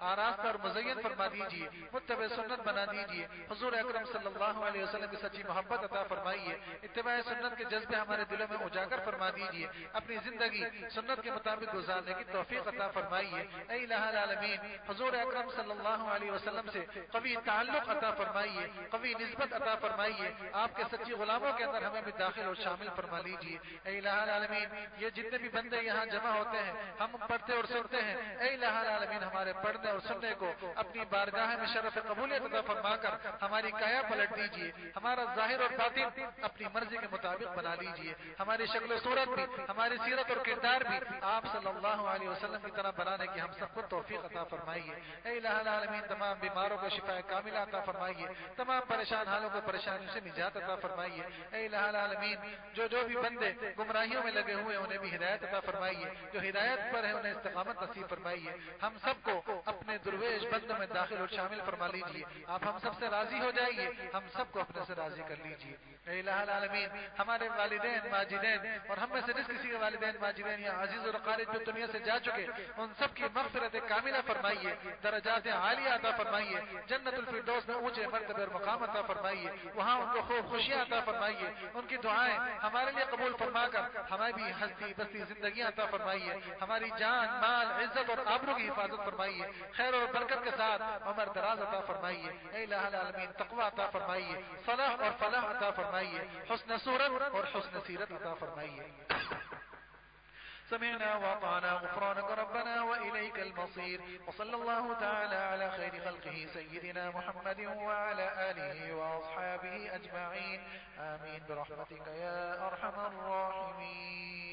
آراستہ اور مزین فرما دیجیے، متبع سنت بنا دیجیے، حضور اکرم صلی اللہ علیہ وسلم کی سچی محبت عطا فرمائیے، اتباع سنت کے جذبے ہمارے دلوں میں اجاگر فرما دیجیے، اپنی زندگی سنت کے مطابق گزارنے کی توفیق عطا فرمائیے، اے الہ العالمین حضور اکرم صلی اللہ علیہ وسلم سے قوی تعلق عطا فرمائیے، قوی نسبت عطا فرمائیے، آپ کے سچی غلاموں کے اندر ہمیں بھی داخل اور شامل فرما لیجیے، اے الہ العالمین یہ جتنے بھی بندے یہاں جمع ہوتے ہیں ہم پڑھتے اور سنتے ہیں، اے الہ العالمین ہمارے پڑھنے اور سننے کو اپنی بارگاہ میں شرف قبولیت عطا فرما کر ہماری کایا پلٹ دیجیے، ہمارا ظاہر اور باطن اپنی مرضی کے مطابق بنا لیجیے، ہماری شکل و صورت بھی، ہماری سیرت اور کردار بھی آپ صلی اللہ علیہ وسلم کی طرح بنانے کی ہم سب کو توفیق عطا فرمائیے، اے الہ العالمین تمام بیماروں کو شفا کاملہ عطا فرمائیے، تمام پریشان حالوں کو پریشانیوں سے نجات عطا فرمائیے، اے الہ العالمین جو جو بھی بندے گمراہیوں میں لگے ہوئے انہیں بھی ہدایت عطا فرمائیے، جو ہدایت پر ہے انہیں استقامت نصیب فرمائیے، ہم سب کو اپنے درویش بند میں داخل اور شامل فرما لیجیے، آپ ہم سب سے راضی ہو جائیے، ہم سب کو اپنے سے راضی کر لیجیے، اے الہ العالمین ہمارے والدین ماجدین اور ہم میں سے جس کسی کے والدین ماجدین یا عزیز اور اقارب جو دنیا سے جا چکے ان سب کی مغفرت کاملہ فرمائیے، درجات عالیہ عطا فرمائیے، جنت الفردوس میں اونچے مرتبے اور مقام عطا فرمائیے، وہاں ان کو خوب خوشیاں عطا فرمائیے، ان کی دعائیں ہمارے لیے قبول فرما کر ہماری بھی ہستی بستی زندگیاں عطا فرمائیے، ہماری جان مال عزت اور آبرو کی حفاظت فرمائیے، خیر اور برکت کے ساتھ عمر دراز عطا فرمائیے، اے الہ العالمین تقوی عطا فرمائیے، صلاح اور فلاح عطا فرمائیے، حسن صورت اور حسن سیرت عطا فرمائیے۔ سمعنا وأطعنا غفرانك ربنا وإليك المصير، وصلى الله تعالى على خير خلقه سيدنا محمد وعلى آله وأصحابه أجمعين، آمين برحمتك يا أرحم الراحمين.